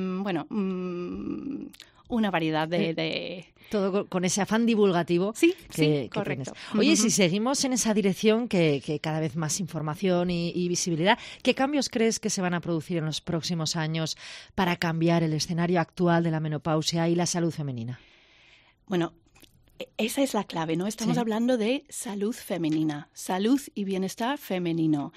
una variedad de...
Todo con ese afán divulgativo que
correcto.
tienes. Oye, si seguimos en esa dirección, que cada vez más información y visibilidad, ¿qué cambios crees que se van a producir en los próximos años para cambiar el escenario actual de la menopausia y la salud femenina?
Bueno, esa es la clave, ¿no? Estamos hablando de salud femenina, salud y bienestar femenino.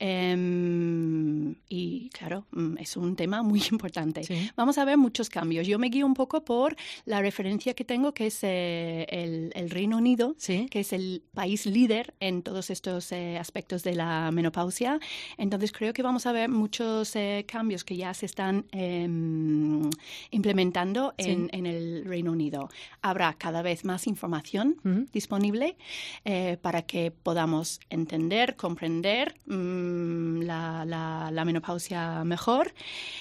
Y claro, es un tema muy importante. Vamos a ver muchos cambios. Yo me guío un poco por la referencia que tengo, que es el Reino Unido, que es el país líder en todos estos aspectos de la menopausia. Entonces creo que vamos a ver muchos cambios que ya se están implementando en el Reino Unido. Habrá cada vez más información disponible para que podamos entender, comprender la menopausia mejor.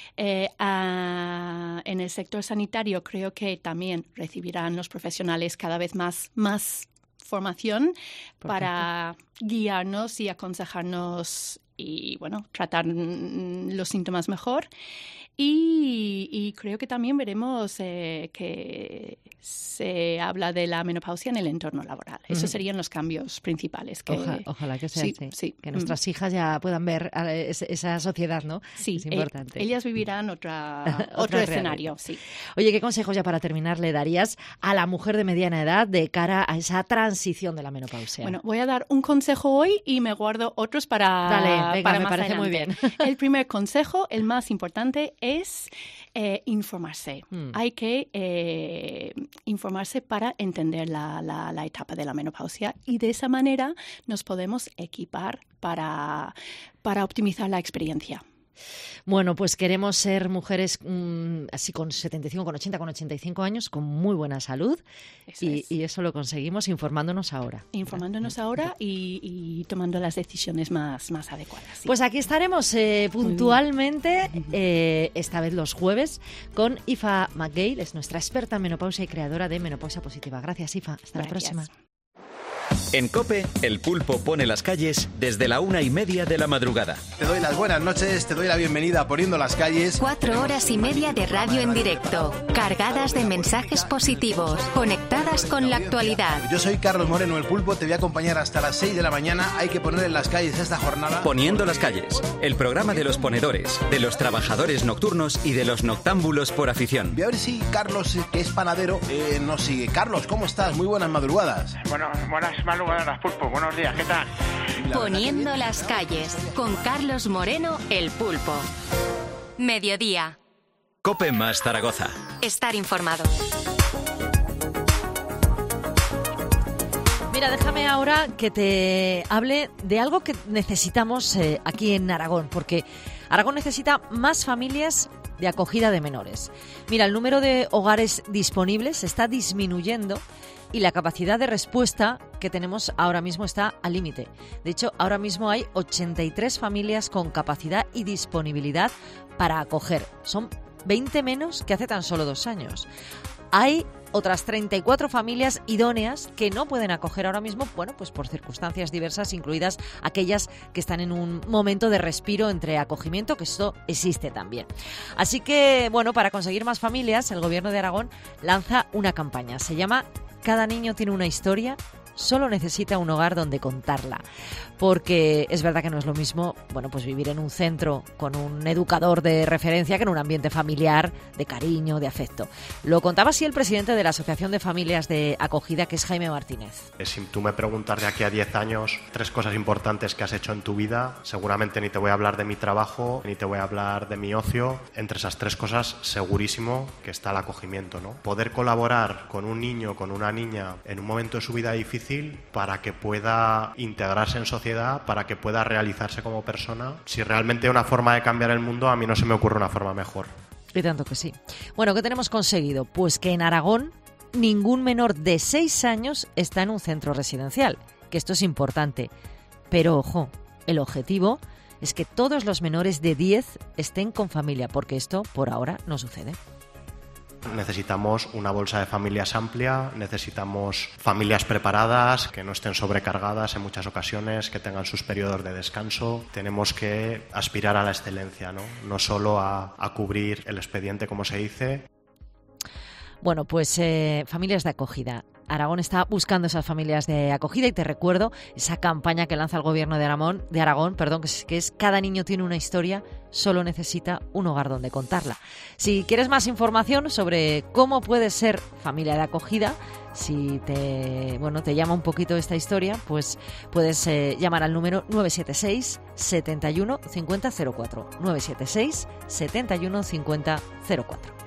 En el sector sanitario creo que también recibirán los profesionales cada vez más formación para guiarnos y aconsejarnos y, bueno, tratar los síntomas mejor. Y creo que también veremos que se habla de la menopausia en el entorno laboral. Esos serían los cambios principales.
Ojalá que sea así. Que nuestras hijas ya puedan ver esa sociedad, ¿no?
Sí,
es importante.
Ellas vivirán otro escenario. Sí.
Oye, ¿qué consejos ya para terminar le darías a la mujer de mediana edad de cara a esa transición de la menopausia?
Bueno, voy a dar un consejo hoy y me guardo otros para
Dale, venga,
para
me
más
parece
adelante.
muy bien.
El primer consejo, el más importante, es informarse. Hay que informarse para entender la etapa de la menopausia y de esa manera nos podemos equipar para optimizar la experiencia.
Bueno, pues queremos ser mujeres así con 75, con 80, con 85 años, con muy buena salud y eso lo conseguimos informándonos ahora.
Informándonos ahora y tomando las decisiones más adecuadas. Sí.
Pues aquí estaremos puntualmente, esta vez los jueves, con Aoife McGale, es nuestra experta en menopausia y creadora de Menopausia Positiva. Gracias, Aoife. Hasta la próxima.
En COPE, el pulpo pone las calles desde la 1:30 de la madrugada.
Te doy las buenas noches, te doy la bienvenida a Poniendo las Calles.
4 horas y media de radio en directo, cargadas de mensajes positivos, conectadas con la actualidad.
Yo soy Carlos Moreno, el pulpo, te voy a acompañar hasta las 6 de la mañana. Hay que poner en las calles esta jornada.
Poniendo las calles, el programa de los ponedores, de los trabajadores nocturnos y de los noctámbulos por afición.
Voy a ver si Carlos, que es panadero, nos sigue. Carlos, ¿cómo estás? Muy buenas madrugadas.
Bueno, buenas madrugadas, pulpo. Buenos días, ¿qué tal?
Poniendo las calles, con Carlos Moreno, el pulpo. Mediodía.
COPE más Zaragoza.
Estar informado.
Mira, déjame ahora que te hable de algo que necesitamos aquí en Aragón, porque Aragón necesita más familias de acogida de menores. Mira, el número de hogares disponibles está disminuyendo y la capacidad de respuesta que tenemos ahora mismo está al límite. De hecho, ahora mismo hay 83 familias con capacidad y disponibilidad para acoger. Son 20 menos que hace tan solo 2 años. Hay otras 34 familias idóneas que no pueden acoger ahora mismo, bueno, pues por circunstancias diversas, incluidas aquellas que están en un momento de respiro entre acogimiento, que esto existe también. Así que, bueno, para conseguir más familias, el Gobierno de Aragón lanza una campaña. Se llama Cada niño tiene una historia, solo necesita un hogar donde contarla. Porque es verdad que no es lo mismo, bueno, pues vivir en un centro con un educador de referencia que en un ambiente familiar de cariño, de afecto. Lo contaba así el presidente de la Asociación de Familias de Acogida, que es Jaime Martínez.
Si tú me preguntas de aquí a 10 años 3 cosas importantes que has hecho en tu vida, seguramente ni te voy a hablar de mi trabajo, ni te voy a hablar de mi ocio. Entre esas 3 cosas, segurísimo que está el acogimiento, ¿no? Poder colaborar con un niño, con una niña, en un momento de su vida difícil para que pueda integrarse en sociedad, para que pueda realizarse como persona. Si realmente hay una forma de cambiar el mundo, a mí no se me ocurre una forma mejor.
Y tanto que sí. Bueno, ¿qué tenemos conseguido? Pues que en Aragón ningún menor de 6 años está en un centro residencial, que esto es importante. Pero ojo, el objetivo es que todos los menores de 10 estén con familia, porque esto por ahora no sucede.
Necesitamos una bolsa de familias amplia, necesitamos familias preparadas, que no estén sobrecargadas en muchas ocasiones, que tengan sus periodos de descanso. Tenemos que aspirar a la excelencia, no solo a cubrir el expediente, como se dice.
Bueno, pues familias de acogida. Aragón está buscando esas familias de acogida y te recuerdo esa campaña que lanza el Gobierno de Aragón, que es Cada niño tiene una historia, solo necesita un hogar donde contarla. Si quieres más información sobre cómo puedes ser familia de acogida, si te llama un poquito esta historia, pues puedes llamar al número 976 71 50 04. 976 71 50 04.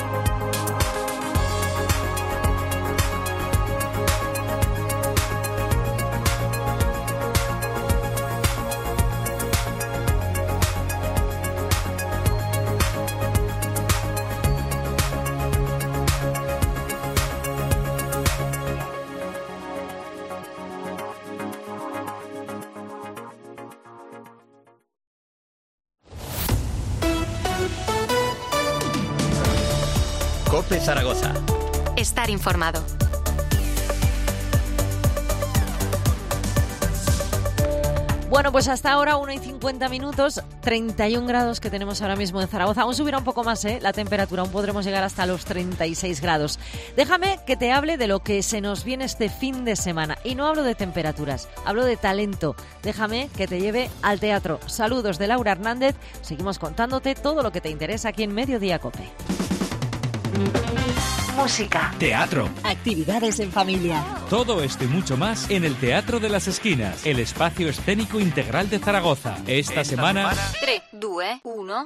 COPE Zaragoza.
Estar informado.
Bueno, pues hasta ahora 1:50, 31 grados que tenemos ahora mismo en Zaragoza. Aún subirá un poco más la temperatura, aún podremos llegar hasta los 36 grados. Déjame que te hable de lo que se nos viene este fin de semana. Y no hablo de temperaturas, hablo de talento. Déjame que te lleve al teatro. Saludos de Laura Hernández. Seguimos contándote todo lo que te interesa aquí en Mediodía COPE.
Música,
teatro,
actividades en familia.
Todo esto y mucho más en el Teatro de las Esquinas, el espacio escénico integral de Zaragoza. Esta semana...
3, 2, 1...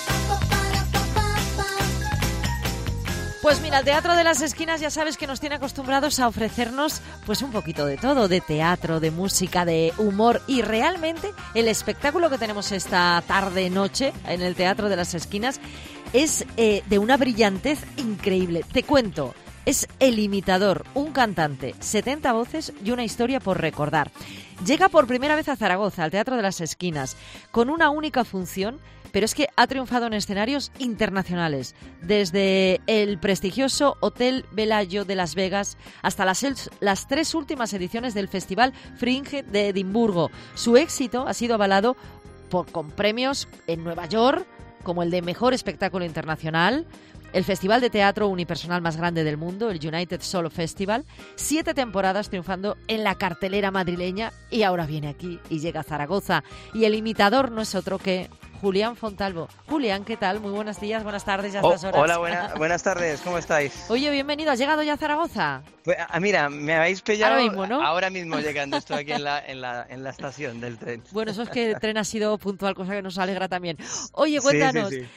Pues mira, el Teatro de las Esquinas ya sabes que nos tiene acostumbrados a ofrecernos pues un poquito de todo, de teatro, de música, de humor, y realmente el espectáculo que tenemos esta tarde-noche en el Teatro de las Esquinas es de una brillantez increíble. Te cuento, es El Imitador, un cantante, 70 voces y una historia por recordar. Llega por primera vez a Zaragoza, al Teatro de las Esquinas, con una única función, pero es que ha triunfado en escenarios internacionales, desde el prestigioso Hotel Bellagio de Las Vegas hasta las 3 últimas ediciones del Festival Fringe de Edimburgo. Su éxito ha sido avalado con premios en Nueva York, como el de Mejor Espectáculo Internacional, el festival de teatro unipersonal más grande del mundo, el United Solo Festival, 7 temporadas triunfando en la cartelera madrileña, y ahora viene aquí y llega a Zaragoza. Y el imitador no es otro que Julián Fontalvo. Julián, ¿qué tal? Muy buenos días, buenas tardes a estas horas.
Hola, buenas tardes, ¿cómo estáis?
Oye, bienvenido, ¿has llegado ya a Zaragoza?
Pues, mira, me habéis pillado
ahora
mismo llegando, estoy aquí en la estación del tren.
Bueno, eso es que el tren ha sido puntual, cosa que nos alegra también. Oye, cuéntanos,
sí.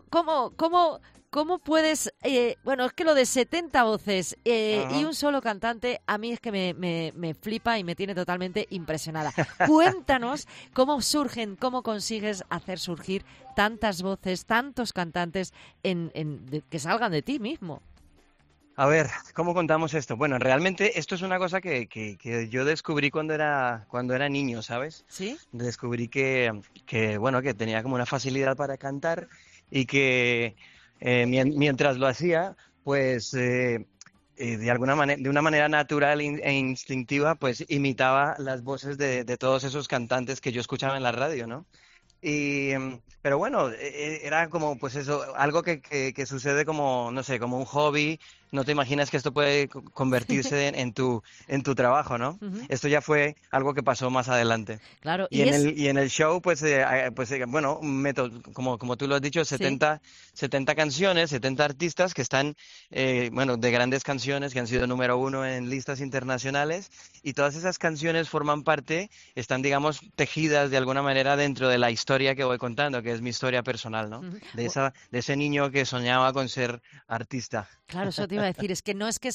¿Cómo puedes...? Bueno, es que lo de 70 voces y un solo cantante, a mí es que me flipa y me tiene totalmente impresionada. Cuéntanos cómo consigues hacer surgir tantas voces, tantos cantantes que salgan de ti mismo.
A ver, ¿cómo contamos esto? Bueno, realmente esto es una cosa que yo descubrí cuando era niño, ¿sabes?
¿Sí?
Descubrí que tenía como una facilidad para cantar y que... mientras lo hacía, pues de una manera natural e instintiva, pues imitaba las voces de todos esos cantantes que yo escuchaba en la radio, ¿no? Pero bueno, era como, pues eso, algo que sucede como, no sé, como un hobby. No te imaginas que esto puede convertirse en tu trabajo, ¿no?
Uh-huh.
Esto ya fue algo que pasó más adelante.
Claro.
Y en el show, bueno, un método, como tú lo has dicho, 70 canciones, 70 artistas que están, de grandes canciones que han sido número 1 en listas internacionales, y todas esas canciones están, digamos, tejidas de alguna manera dentro de la historia que voy contando, que es mi historia personal, ¿no?
Uh-huh.
De ese niño que soñaba con ser artista.
Claro, eso te iba a decir, es que no es que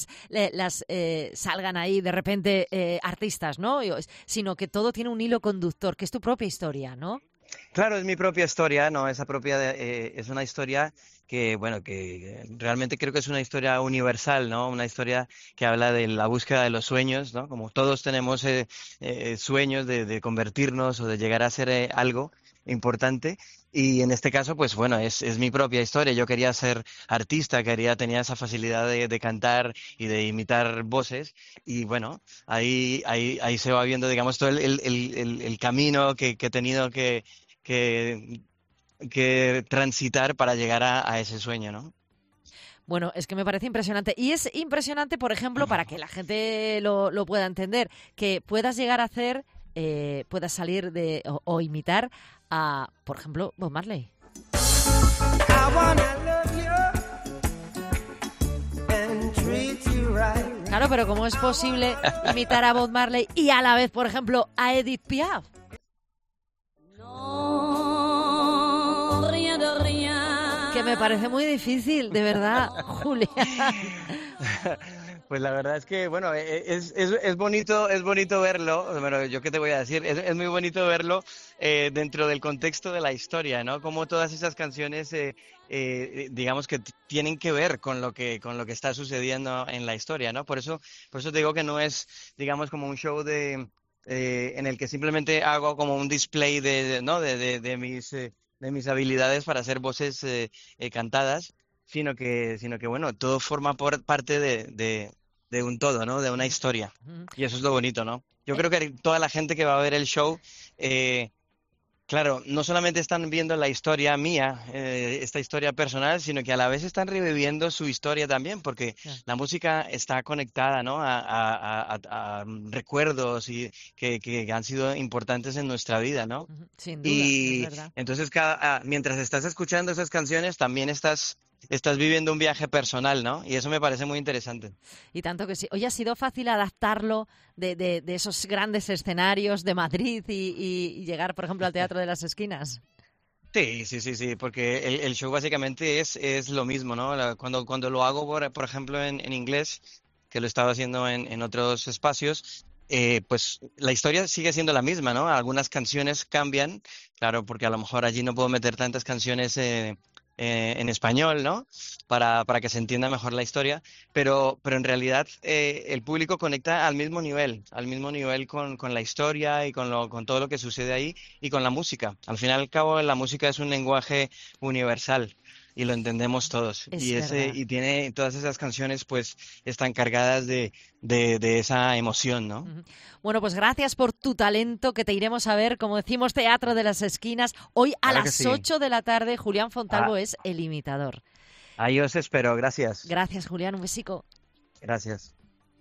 salgan ahí de repente artistas, ¿no? Sino que todo tiene un hilo conductor, que es tu propia historia, ¿no?
Claro, es mi propia historia, ¿no? Es una historia que realmente creo que es una historia universal, ¿no? Una historia que habla de la búsqueda de los sueños, ¿no? Como todos tenemos sueños de convertirnos o de llegar a ser algo importante. Y en este caso, pues bueno, es mi propia historia. Yo quería ser artista, tenía esa facilidad de cantar y de imitar voces. Y bueno, ahí se va viendo, digamos, todo el camino que he tenido que transitar para llegar a ese sueño, ¿no?
Bueno, es que me parece impresionante. Y es impresionante, por ejemplo, para que la gente lo pueda entender, que puedas llegar a hacer, puedas salir o imitar a, por ejemplo, Bob Marley. Claro, pero ¿cómo es posible imitar a Bob Marley y a la vez, por ejemplo, a Edith Piaf? Que me parece muy difícil, de verdad, Julián.
Pues la verdad es que, bueno, es bonito verlo. Bueno, yo qué te voy a decir, es muy bonito verlo dentro del contexto de la historia, ¿no? Como todas esas canciones, digamos que tienen que ver con lo que está sucediendo en la historia, ¿no? Por eso te digo que no es, digamos, como un show en el que simplemente hago como un display de mis habilidades para hacer voces cantadas, sino que bueno, todo forma parte de un todo, ¿no? De una historia. Y eso es lo bonito, ¿no? Yo creo que toda la gente que va a ver el show, claro, no solamente están viendo la historia mía, esta historia personal, sino que a la vez están reviviendo su historia también, porque la música está conectada, ¿no? a recuerdos y que han sido importantes en nuestra vida, ¿no?
Sin duda,
Y
es verdad.
entonces mientras estás escuchando esas canciones, también estás viviendo un viaje personal, ¿no? Y eso me parece muy interesante.
Y tanto que sí. Oye, ¿ha sido fácil adaptarlo de esos grandes escenarios de Madrid y llegar, por ejemplo, al Teatro de las Esquinas?
Sí, porque el show básicamente es lo mismo, ¿no? Cuando lo hago, por ejemplo, en inglés, que lo he estado haciendo en otros espacios, pues la historia sigue siendo la misma, ¿no? Algunas canciones cambian, claro, porque a lo mejor allí no puedo meter tantas canciones en español, ¿no? Para que se entienda mejor la historia, pero en realidad el público conecta al mismo nivel con la historia y con todo lo que sucede ahí y con la música. Al fin y al cabo, la música es un lenguaje universal y lo entendemos todos. Y tiene todas esas canciones, pues, están cargadas de esa emoción, ¿no?
Bueno, pues gracias por tu talento, que te iremos a ver, como decimos, Teatro de las Esquinas. Hoy a
Claro que
las
sí.
8 de la tarde, Julián Fontalvo es el imitador.
Ahí os espero, gracias.
Gracias, Julián, un besico.
Gracias.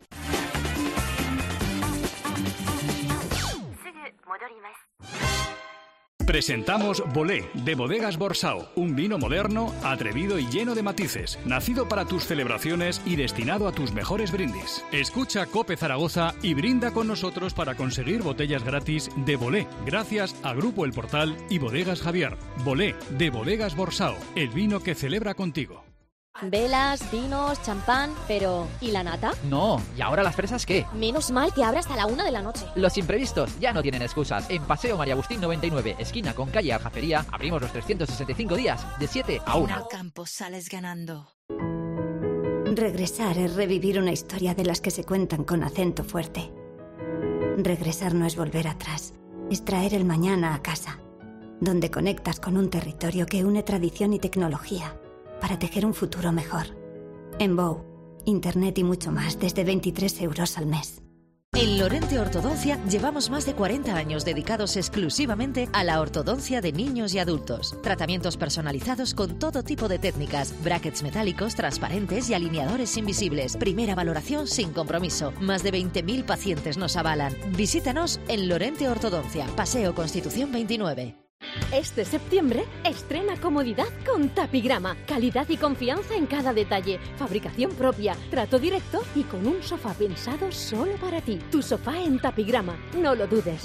Presentamos Bolé, de Bodegas Borsao, un vino moderno, atrevido y lleno de matices, nacido para tus celebraciones y destinado a tus mejores brindis. Escucha COPE Zaragoza y brinda con nosotros para conseguir botellas gratis de Bolé, gracias a Grupo El Portal y Bodegas Javier. Bolé, de Bodegas Borsao, el vino que celebra contigo.
Velas, vinos, champán, pero ¿y la nata?
No, ¿y ahora las fresas qué?
Menos mal que abre hasta la 1 de la noche.
Los imprevistos ya no tienen excusas. En Paseo María Agustín 99, esquina con calle Aljafería, abrimos los 365 días, de 7 a 1.
Al campo sales ganando.
Regresar es revivir una historia de las que se cuentan con acento fuerte. Regresar no es volver atrás, es traer el mañana a casa, donde conectas con un territorio que une tradición y tecnología para tejer un futuro mejor. En Bow, Internet y mucho más desde 23 euros al mes.
En Lorente Ortodoncia llevamos más de 40 años dedicados exclusivamente a la ortodoncia de niños y adultos. Tratamientos personalizados con todo tipo de técnicas, brackets metálicos, transparentes y alineadores invisibles. Primera valoración sin compromiso. Más de 20.000 pacientes nos avalan. Visítanos en Lorente Ortodoncia, Paseo Constitución 29.
Este septiembre estrena comodidad con Tapigrama. Calidad y confianza en cada detalle. Fabricación propia, trato directo y con un sofá pensado solo para ti. Tu sofá en Tapigrama. No lo dudes.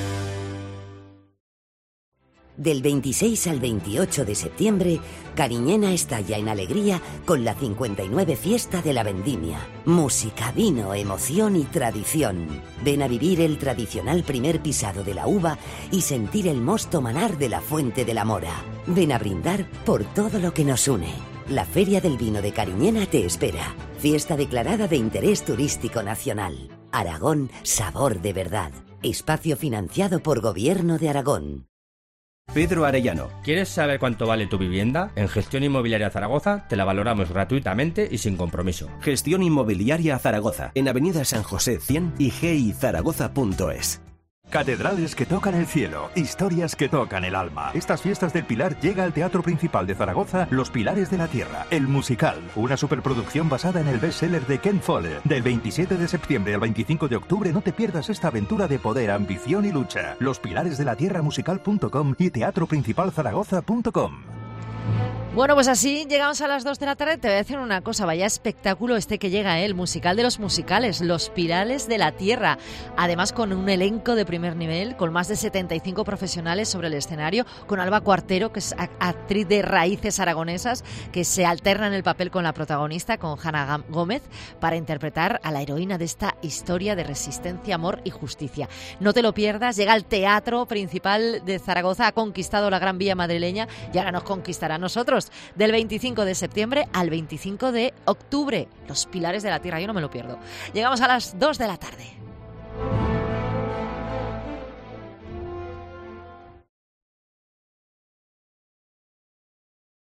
Del 26 al 28 de septiembre, Cariñena estalla en alegría con la 59 Fiesta de la Vendimia. Música, vino, emoción y tradición. Ven a vivir el tradicional primer pisado de la uva y sentir el mosto manar de la Fuente de la Mora. Ven a brindar por todo lo que nos une. La Feria del Vino de Cariñena te espera. Fiesta declarada de interés turístico nacional. Aragón, sabor de verdad. Espacio financiado por Gobierno de Aragón.
Pedro Arellano, ¿quieres saber cuánto vale tu vivienda? En Gestión Inmobiliaria Zaragoza te la valoramos gratuitamente y sin compromiso.
Gestión Inmobiliaria Zaragoza, en Avenida San José 100 y gizaragoza.es.
Catedrales que tocan el cielo, historias que tocan el alma. Estas fiestas del Pilar llega al Teatro Principal de Zaragoza Los Pilares de la Tierra, el musical, una superproducción basada en el bestseller de Ken Follett. Del 27 de septiembre al 25 de octubre no te pierdas esta aventura de poder, ambición y lucha. Lospilaresdelatierramusical.com y teatroprincipalzaragoza.com.
Bueno, pues así llegamos a las 2 de la tarde. Te voy a decir una cosa, vaya espectáculo este que llega, el musical de los musicales, Los Pilares de la Tierra. Además con un elenco de primer nivel, con más de 75 profesionales sobre el escenario, con Alba Cuartero, que es actriz de raíces aragonesas, que se alterna en el papel con la protagonista, con Hanna Gómez, para interpretar a la heroína de esta historia de resistencia, amor y justicia. No te lo pierdas, llega al Teatro Principal de Zaragoza, ha conquistado la Gran Vía madrileña y ahora nos conquistará a nosotros. Del 25 de septiembre al 25 de octubre. Los Pilares de la Tierra, yo no me lo pierdo. Llegamos a las 2 de la tarde.